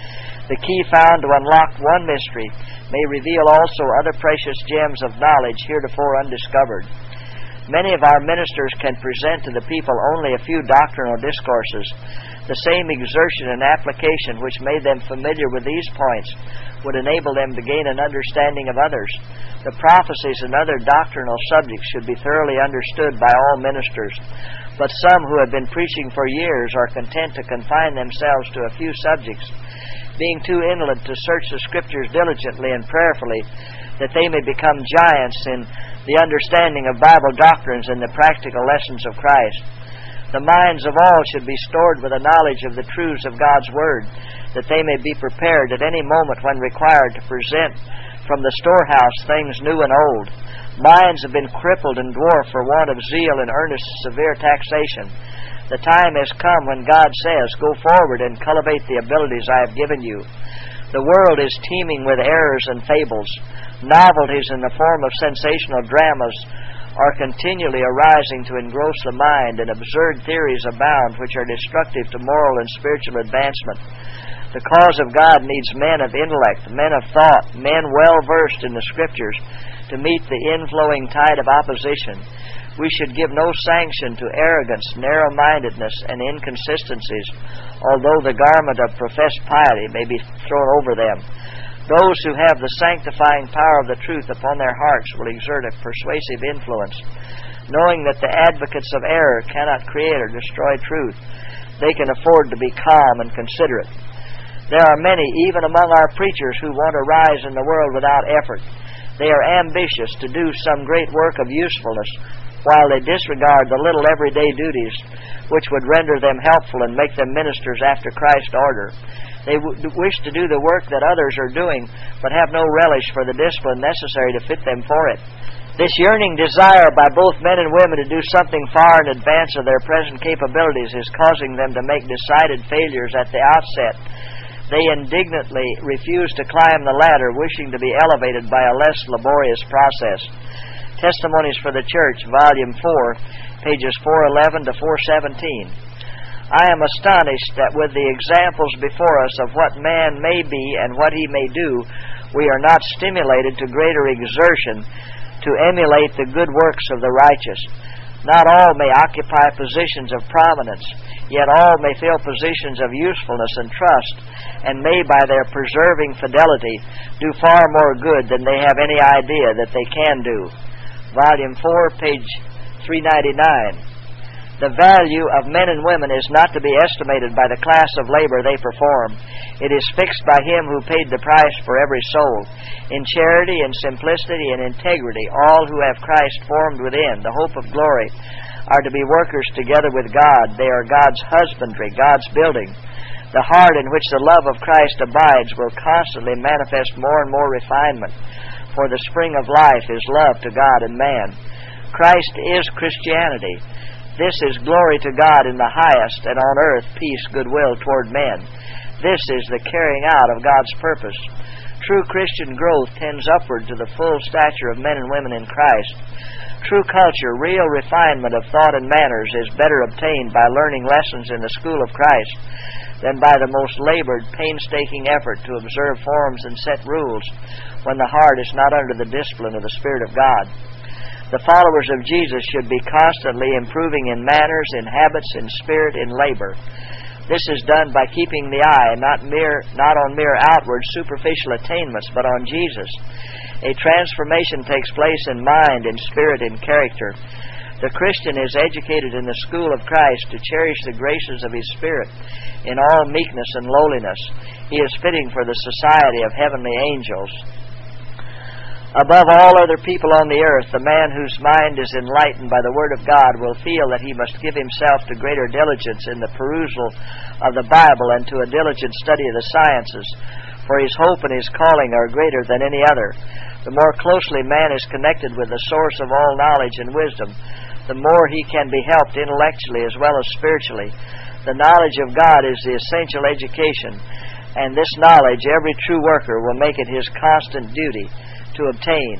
The key found to unlock one mystery may reveal also other precious gems of knowledge heretofore undiscovered. Many of our ministers can present to the people only a few doctrinal discourses. The same exertion and application which made them familiar with these points would enable them to gain an understanding of others. The prophecies and other doctrinal subjects should be thoroughly understood by all ministers. But some who have been preaching for years are content to confine themselves to a few subjects, being too indolent to search the Scriptures diligently and prayerfully, that they may become giants in the understanding of Bible doctrines and the practical lessons of Christ. The minds of all should be stored with a knowledge of the truths of God's Word, that they may be prepared at any moment when required to present from the storehouse things new and old. Minds have been crippled and dwarfed for want of zeal and earnest severe taxation. The time has come when God says, "Go forward and cultivate the abilities I have given you." The world is teeming with errors and fables. Novelties in the form of sensational dramas are continually arising to engross the mind, and absurd theories abound which are destructive to moral and spiritual advancement. The cause of God needs men of intellect, men of thought, men well versed in the Scriptures to meet the inflowing tide of opposition. We should give no sanction to arrogance, narrow-mindedness, and inconsistencies, although the garment of professed piety may be thrown over them. Those who have the sanctifying power of the truth upon their hearts will exert a persuasive influence. Knowing that the advocates of error cannot create or destroy truth, they can afford to be calm and considerate. There are many, even among our preachers, who want to rise in the world without effort. They are ambitious to do some great work of usefulness, while they disregard the little everyday duties which would render them helpful and make them ministers after Christ's order. They w- wish to do the work that others are doing, but have no relish for the discipline necessary to fit them for it. This yearning desire by both men and women to do something far in advance of their present capabilities is causing them to make decided failures at the outset. They indignantly refuse to climb the ladder, wishing to be elevated by a less laborious process. Testimonies for the Church, Volume four, pages four eleven to four seventeen. I am astonished that with the examples before us of what man may be and what he may do, we are not stimulated to greater exertion to emulate the good works of the righteous. Not all may occupy positions of prominence, yet all may fill positions of usefulness and trust, and may by their persevering fidelity do far more good than they have any idea that they can do. Volume four, page three ninety-nine. The value of men and women is not to be estimated by the class of labor they perform. It is fixed by Him who paid the price for every soul. In charity and simplicity and integrity, all who have Christ formed within, the hope of glory, are to be workers together with God. They are God's husbandry, God's building. The heart in which the love of Christ abides will constantly manifest more and more refinement, for the spring of life is love to God and man. Christ is Christianity. This is glory to God in the highest, and on earth peace, goodwill toward men. This is the carrying out of God's purpose. True Christian growth tends upward to the full stature of men and women in Christ. True culture, real refinement of thought and manners is better obtained by learning lessons in the school of Christ than by the most labored, painstaking effort to observe forms and set rules when the heart is not under the discipline of the Spirit of God. The followers of Jesus should be constantly improving in manners, in habits, in spirit, in labor. This is done by keeping the eye not mere, not on mere outward, superficial attainments, but on Jesus. A transformation takes place in mind, in spirit, in character. The Christian is educated in the school of Christ to cherish the graces of His Spirit in all meekness and lowliness. He is fitting for the society of heavenly angels. Above all other people on the earth, the man whose mind is enlightened by the Word of God will feel that he must give himself to greater diligence in the perusal of the Bible and to a diligent study of the sciences, for his hope and his calling are greater than any other. The more closely man is connected with the source of all knowledge and wisdom, the more he can be helped intellectually as well as spiritually. The knowledge of God is the essential education, and this knowledge every true worker will make it his constant duty to obtain.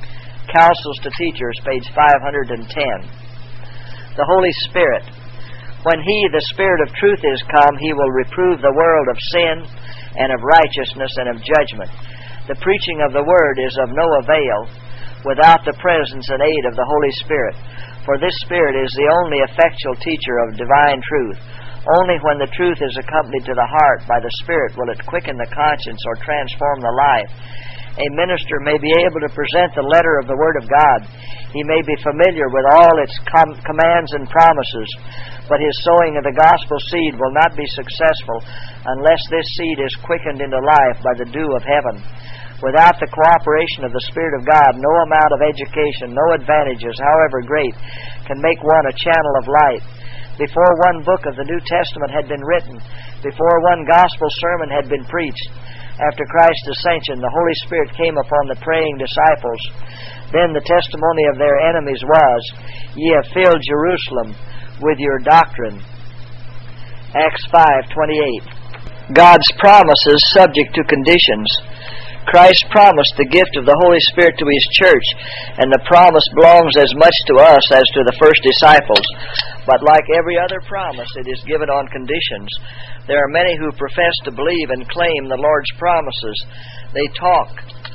Counsels to Teachers, page five hundred ten. The Holy Spirit. When He, the Spirit of truth, is come, He will reprove the world of sin and of righteousness and of judgment. The preaching of the Word is of no avail without the presence and aid of the Holy Spirit. For this Spirit is the only effectual teacher of divine truth. Only when the truth is accompanied to the heart by the Spirit will it quicken the conscience or transform the life. A minister may be able to present the letter of the Word of God. He may be familiar with all its com- commands and promises, but his sowing of the gospel seed will not be successful unless this seed is quickened into life by the dew of heaven. Without the cooperation of the Spirit of God, no amount of education, no advantages, however great, can make one a channel of light. Before one book of the New Testament had been written, before one gospel sermon had been preached, after Christ's ascension, the Holy Spirit came upon the praying disciples. Then the testimony of their enemies was, "Ye have filled Jerusalem with your doctrine." Acts five twenty-eight. God's promises subject to conditions. Christ promised the gift of the Holy Spirit to His church, and the promise belongs as much to us as to the first disciples. But like every other promise, it is given on conditions. There are many who profess to believe and claim the Lord's promises. They talk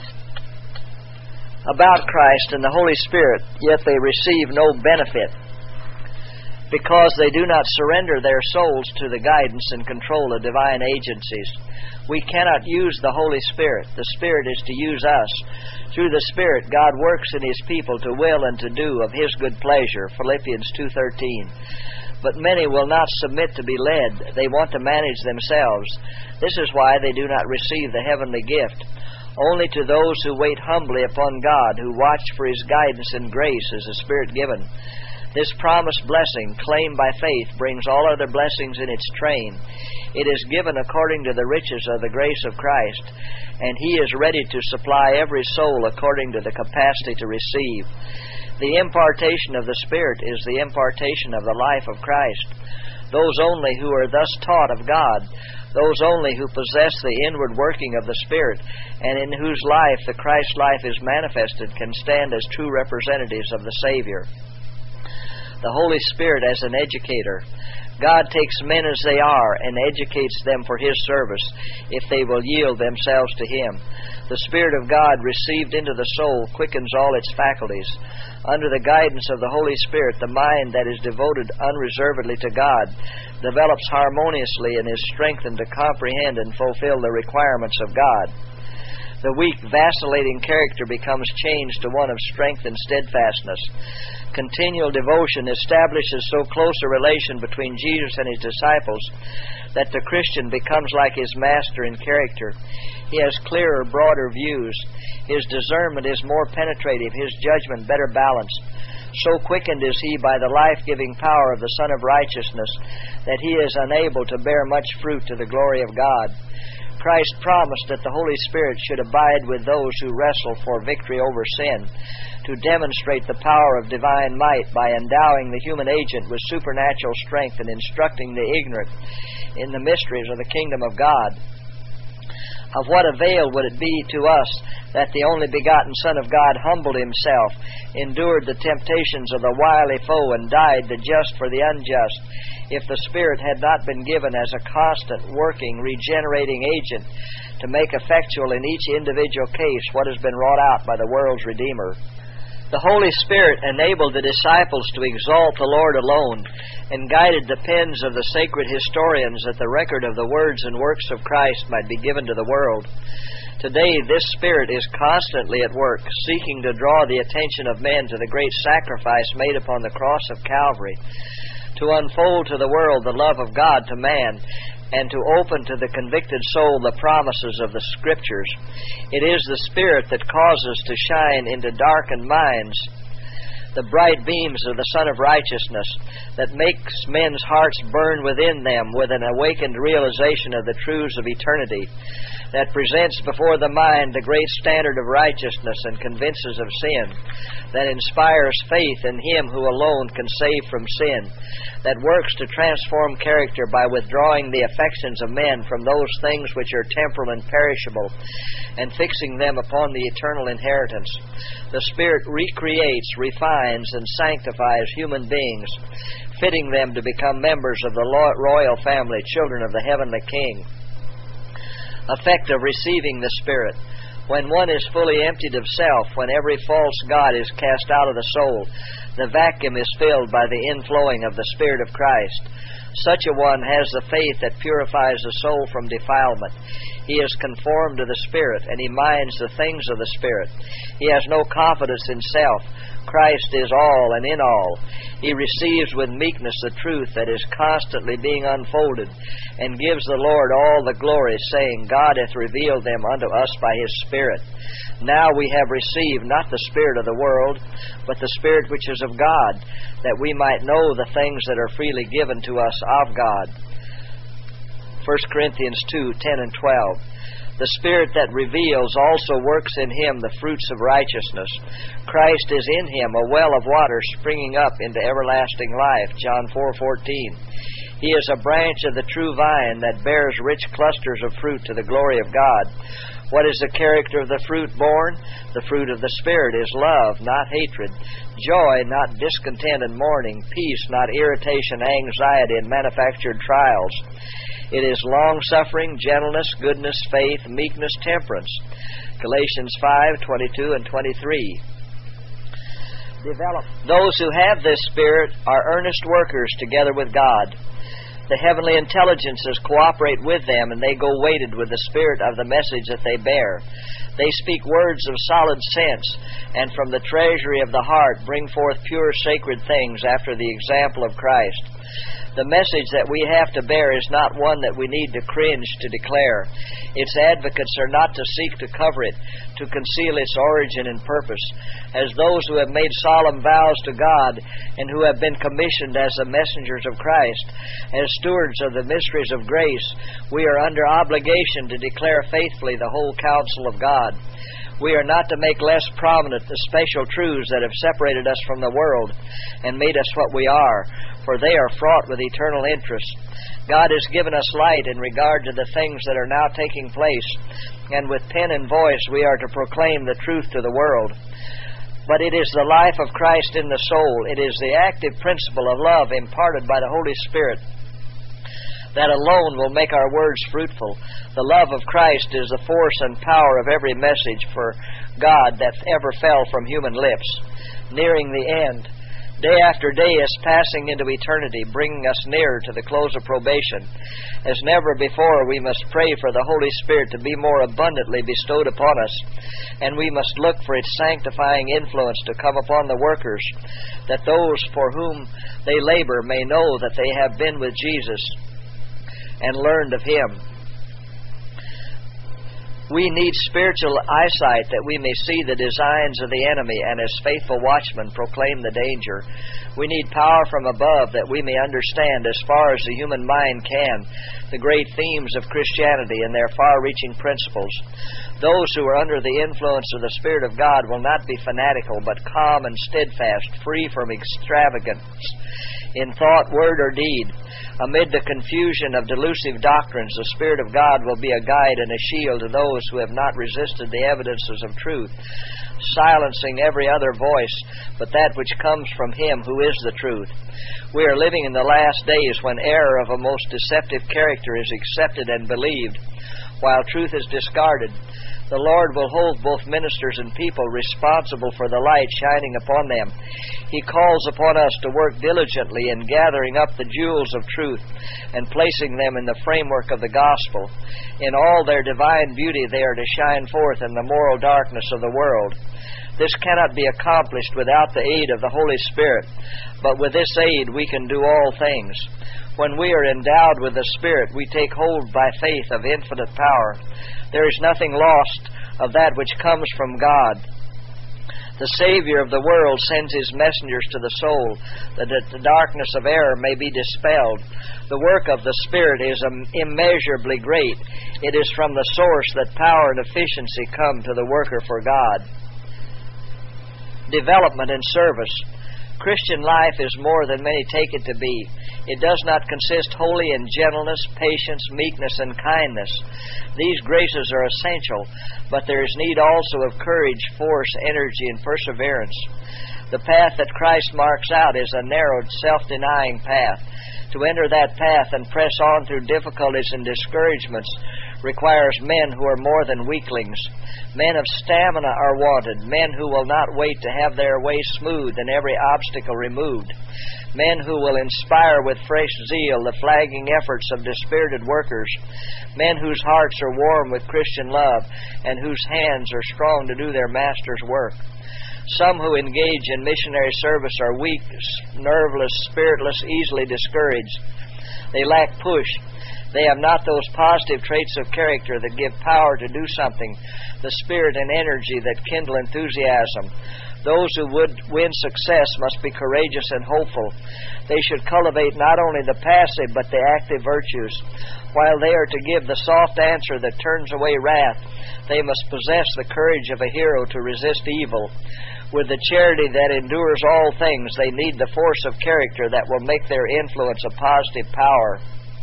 about Christ and the Holy Spirit, yet they receive no benefit because they do not surrender their souls to the guidance and control of divine agencies. We cannot use the Holy Spirit. The Spirit is to use us. Through the Spirit, God works in His people to will and to do of His good pleasure. Philippians two thirteen. But many will not submit to be led. They want to manage themselves. This is why they do not receive the heavenly gift. Only to those who wait humbly upon God, who watch for His guidance and grace, is the Spirit given. This promised blessing, claimed by faith, brings all other blessings in its train. It is given according to the riches of the grace of Christ, and He is ready to supply every soul according to the capacity to receive. The impartation of the Spirit is the impartation of the life of Christ. Those only who are thus taught of God, those only who possess the inward working of the Spirit, and in whose life the Christ life is manifested, can stand as true representatives of the Savior. The Holy Spirit as an educator. God takes men as they are and educates them for His service if they will yield themselves to Him. The Spirit of God received into the soul quickens all its faculties. Under the guidance of the Holy Spirit, the mind that is devoted unreservedly to God develops harmoniously and is strengthened to comprehend and fulfill the requirements of God. The weak, vacillating character becomes changed to one of strength and steadfastness. Continual devotion establishes so close a relation between Jesus and His disciples that the Christian becomes like his Master in character. He has clearer, broader views. His discernment is more penetrative, his judgment better balanced. So quickened is he by the life-giving power of the Son of Righteousness that he is unable to bear much fruit to the glory of God. Christ promised that the Holy Spirit should abide with those who wrestle for victory over sin, to demonstrate the power of divine might by endowing the human agent with supernatural strength and instructing the ignorant in the mysteries of the kingdom of God. Of what avail would it be to us that the only begotten Son of God humbled Himself, endured the temptations of the wily foe, and died the just for the unjust, if the Spirit had not been given as a constant, working, regenerating agent to make effectual in each individual case what has been wrought out by the world's Redeemer? The Holy Spirit enabled the disciples to exalt the Lord alone, and guided the pens of the sacred historians that the record of the words and works of Christ might be given to the world. Today, this Spirit is constantly at work, seeking to draw the attention of men to the great sacrifice made upon the cross of Calvary, to unfold to the world the love of God to man, and to open to the convicted soul the promises of the Scriptures. It is the Spirit that causes to shine into darkened minds the bright beams of the Son of Righteousness, that makes men's hearts burn within them with an awakened realization of the truths of eternity, that presents before the mind the great standard of righteousness and convinces of sin, that inspires faith in Him who alone can save from sin, that works to transform character by withdrawing the affections of men from those things which are temporal and perishable, and fixing them upon the eternal inheritance. The Spirit recreates, refines, minds and sanctifies human beings, fitting them to become members of the royal family, children of the heavenly King. Effect of receiving the Spirit. When one is fully emptied of self, when every false god is cast out of the soul, the vacuum is filled by the inflowing of the Spirit of Christ. Such a one has the faith that purifies the soul from defilement. He is conformed to the Spirit, and he minds the things of the Spirit. He has no confidence in self. Christ is all and in all. He receives with meekness the truth that is constantly being unfolded, and gives the Lord all the glory, saying, God hath revealed them unto us by His Spirit. Now we have received not the spirit of the world, but the Spirit which is of God, that we might know the things that are freely given to us of God. First Corinthians two, ten and twelve. The Spirit that reveals also works in him the fruits of righteousness. Christ is in him, a well of water springing up into everlasting life. John four fourteen. He is a branch of the true vine that bears rich clusters of fruit to the glory of God. What is the character of the fruit borne? The fruit of the Spirit is love, not hatred, joy, not discontent and mourning, peace, not irritation, anxiety, and manufactured trials. It is long-suffering, gentleness, goodness, faith, meekness, temperance. Galatians five, twenty-two and twenty-three. Develop. Those who have this Spirit are earnest workers together with God. The heavenly intelligences cooperate with them, and they go weighted with the spirit of the message that they bear. They speak words of solid sense, and from the treasury of the heart bring forth pure sacred things after the example of Christ. The message that we have to bear is not one that we need to cringe to declare. Its advocates are not to seek to cover it, to conceal its origin and purpose. As those who have made solemn vows to God and who have been commissioned as the messengers of Christ, as stewards of the mysteries of grace, we are under obligation to declare faithfully the whole counsel of God. We are not to make less prominent the special truths that have separated us from the world and made us what we are, for they are fraught with eternal interest. God has given us light in regard to the things that are now taking place, and with pen and voice we are to proclaim the truth to the world. But it is the life of Christ in the soul, it is the active principle of love imparted by the Holy Spirit that alone will make our words fruitful. The love of Christ is the force and power of every message for God that ever fell from human lips. Nearing the end, day after day is passing into eternity, bringing us nearer to the close of probation. As never before, we must pray for the Holy Spirit to be more abundantly bestowed upon us, and we must look for its sanctifying influence to come upon the workers, that those for whom they labor may know that they have been with Jesus and learned of Him. We need spiritual eyesight that we may see the designs of the enemy and as faithful watchmen proclaim the danger. We need power from above that we may understand as far as the human mind can the great themes of Christianity and their far-reaching principles. Those who are under the influence of the Spirit of God will not be fanatical, but calm and steadfast, free from extravagance in thought, word, or deed. Amid the confusion of delusive doctrines, the Spirit of God will be a guide and a shield to those who have not resisted the evidences of truth, silencing every other voice but that which comes from Him who is the truth. We are living in the last days when error of a most deceptive character is accepted and believed, while truth is discarded. The Lord will hold both ministers and people responsible for the light shining upon them. He calls upon us to work diligently in gathering up the jewels of truth and placing them in the framework of the gospel. In all their divine beauty they are to shine forth in the moral darkness of the world. This cannot be accomplished without the aid of the Holy Spirit, but with this aid we can do all things. When we are endowed with the Spirit, we take hold by faith of infinite power. There is nothing lost of that which comes from God. The Savior of the world sends His messengers to the soul, that the darkness of error may be dispelled. The work of the Spirit is immeasurably great. It is from the source that power and efficiency come to the worker for God. Development and service. Christian life is more than many take it to be. It does not consist wholly in gentleness, patience, meekness, and kindness. These graces are essential, but there is need also of courage, force, energy, and perseverance. The path that Christ marks out is a narrowed, self-denying path. To enter that path and press on through difficulties and discouragements requires men who are more than weaklings. Men of stamina are wanted, men who will not wait to have their way smooth and every obstacle removed. Men who will inspire with fresh zeal the flagging efforts of dispirited workers. Men whose hearts are warm with Christian love and whose hands are strong to do their Master's work. Some who engage in missionary service are weak, nerveless, spiritless, easily discouraged. They lack push. They have not those positive traits of character that give power to do something, the spirit and energy that kindle enthusiasm. Those who would win success must be courageous and hopeful. They should cultivate not only the passive but the active virtues. While they are to give the soft answer that turns away wrath, they must possess the courage of a hero to resist evil. With the charity that endures all things, they need the force of character that will make their influence a positive power.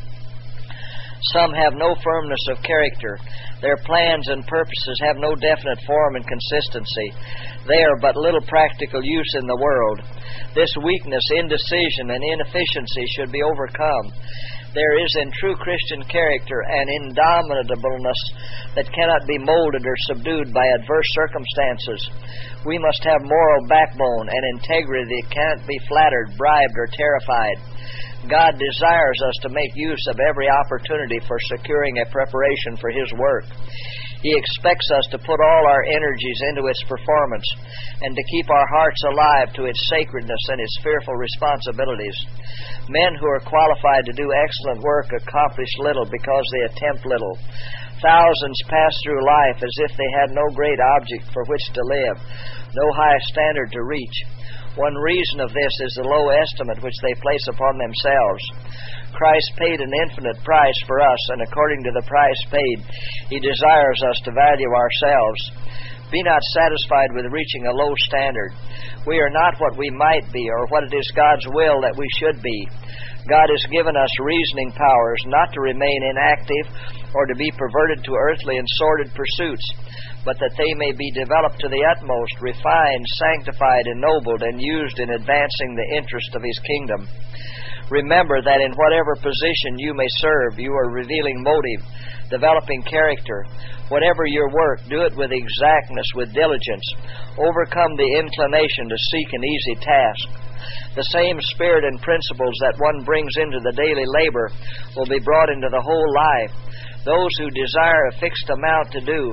Some have no firmness of character. Their plans and purposes have no definite form and consistency. They are but little practical use in the world. This weakness, indecision, and inefficiency should be overcome. There is in true Christian character an indomitableness that cannot be molded or subdued by adverse circumstances. We must have moral backbone and integrity that cannot be flattered, bribed, or terrified. God desires us to make use of every opportunity for securing a preparation for His work. He expects us to put all our energies into its performance and to keep our hearts alive to its sacredness and its fearful responsibilities. Men who are qualified to do excellent work accomplish little because they attempt little. Thousands pass through life as if they had no great object for which to live, no high standard to reach. One reason of this is the low estimate which they place upon themselves. Christ paid an infinite price for us, and according to the price paid, He desires us to value ourselves. Be not satisfied with reaching a low standard. We are not what we might be, or what it is God's will that we should be. God has given us reasoning powers not to remain inactive or to be perverted to earthly and sordid pursuits, but that they may be developed to the utmost, refined, sanctified, ennobled, and used in advancing the interest of His kingdom. Remember that in whatever position you may serve, you are revealing motive, developing character. Whatever your work, do it with exactness, with diligence. Overcome the inclination to seek an easy task. The same spirit and principles that one brings into the daily labor will be brought into the whole life. Those who desire a fixed amount to do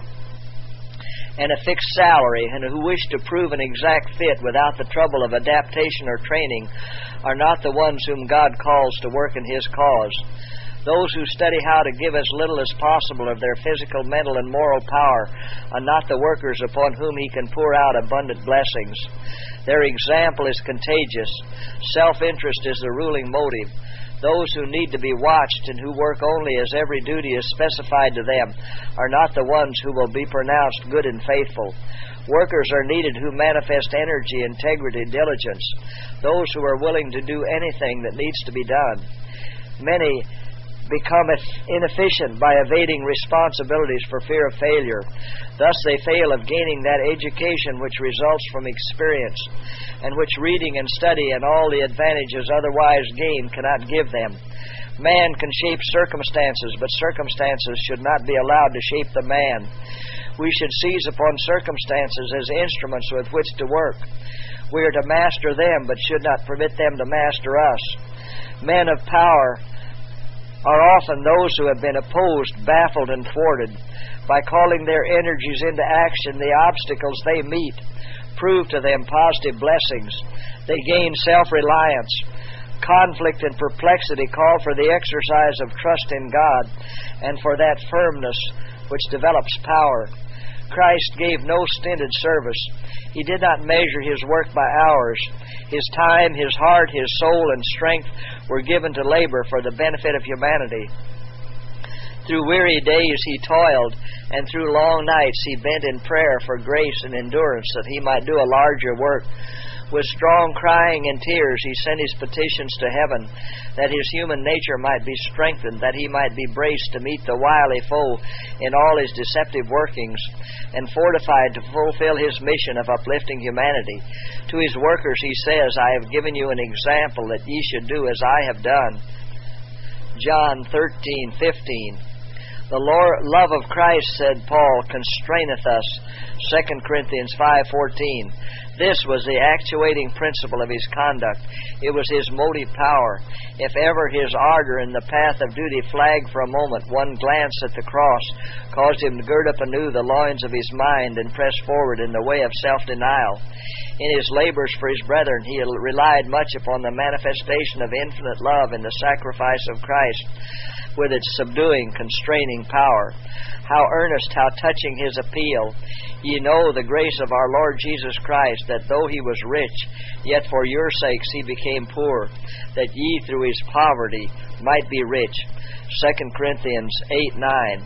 and a fixed salary, and who wish to prove an exact fit without the trouble of adaptation or training, are not the ones whom God calls to work in His cause. Those who study how to give as little as possible of their physical, mental, and moral power are not the workers upon whom He can pour out abundant blessings. Their example is contagious. Self-interest is the ruling motive. Those who need to be watched and who work only as every duty is specified to them are not the ones who will be pronounced good and faithful. Workers are needed who manifest energy, integrity, diligence, those who are willing to do anything that needs to be done. Many become inefficient by evading responsibilities for fear of failure. Thus they fail of gaining that education which results from experience, and which reading and study and all the advantages otherwise gained cannot give them. Man can shape circumstances, but circumstances should not be allowed to shape the man. We should seize upon circumstances as instruments with which to work. We are to master them, but should not permit them to master us. Men of power are often those who have been opposed, baffled, and thwarted. By calling their energies into action, the obstacles they meet prove to them positive blessings. They gain self-reliance. Conflict and perplexity call for the exercise of trust in God and for that firmness which develops power. Christ gave no stinted service. He did not measure His work by hours. His time, His heart, His soul, and strength were given to labor for the benefit of humanity. Through weary days He toiled, and through long nights He bent in prayer for grace and endurance that He might do a larger work. With strong crying and tears he sent his petitions to heaven, that his human nature might be strengthened, that he might be braced to meet the wily foe in all his deceptive workings, and fortified to fulfill his mission of uplifting humanity. To his workers he says, I have given you an example that ye should do as I have done. John thirteen fifteen. The Lord, love of Christ, said Paul, constraineth us. Second Corinthians five fourteen. This was the actuating principle of his conduct. It was his motive power. If ever his ardor in the path of duty flagged for a moment, one glance at the cross caused him to gird up anew the loins of his mind and press forward in the way of self-denial. In his labors for his brethren, he relied much upon the manifestation of infinite love in the sacrifice of Christ, with its subduing, constraining power. How earnest, how touching his appeal. Ye know the grace of our Lord Jesus Christ, that though he was rich, yet for your sakes he became poor, that ye through his poverty might be rich. Second Corinthians eight nine.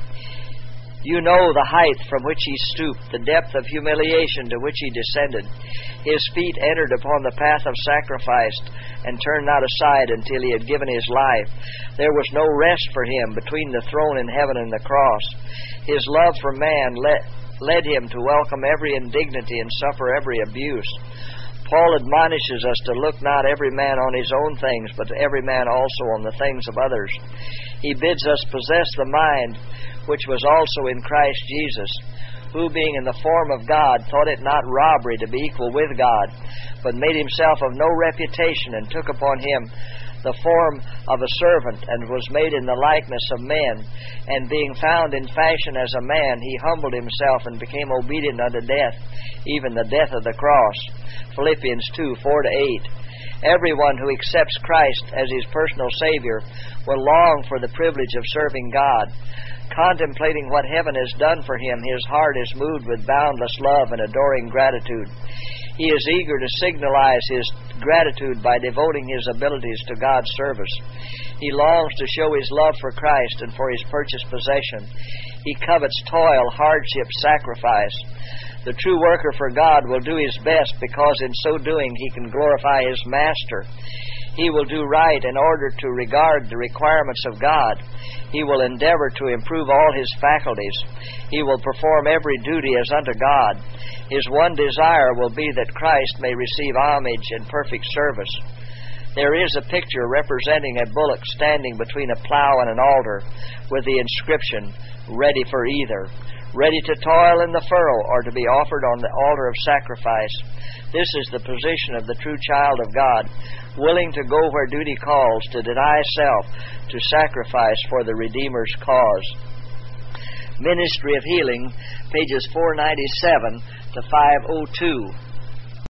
You know the height from which he stooped, the depth of humiliation to which he descended. His feet entered upon the path of sacrifice, and turned not aside until he had given his life. There was no rest for him between the throne in heaven and the cross. His love for man led, led him to welcome every indignity and suffer every abuse. Paul admonishes us to look not every man on his own things, but every man also on the things of others. He bids us possess the mind which was also in Christ Jesus, who being in the form of God thought it not robbery to be equal with God, but made himself of no reputation, and took upon him the form of a servant, and was made in the likeness of men. And being found in fashion as a man, he humbled himself and became obedient unto death, even the death of the cross. Philippians two four to eight. Everyone who accepts Christ as his personal Savior will long for the privilege of serving God. Contemplating what heaven has done for him, his heart is moved with boundless love and adoring gratitude. He is eager to signalize his gratitude by devoting his abilities to God's service. He longs to show his love for Christ and for his purchased possession. He covets toil, hardship, sacrifice. The true worker for God will do his best, because in so doing he can glorify his Master. He will do right in order to regard the requirements of God. He will endeavor to improve all his faculties. He will perform every duty as unto God. His one desire will be that Christ may receive homage and perfect service. There is a picture representing a bullock standing between a plow and an altar, with the inscription, ready for either, ready to toil in the furrow or to be offered on the altar of sacrifice. This is the position of the true child of God, willing to go where duty calls, to deny self, to sacrifice for the Redeemer's cause. Ministry of Healing, pages four ninety-seven to five oh two.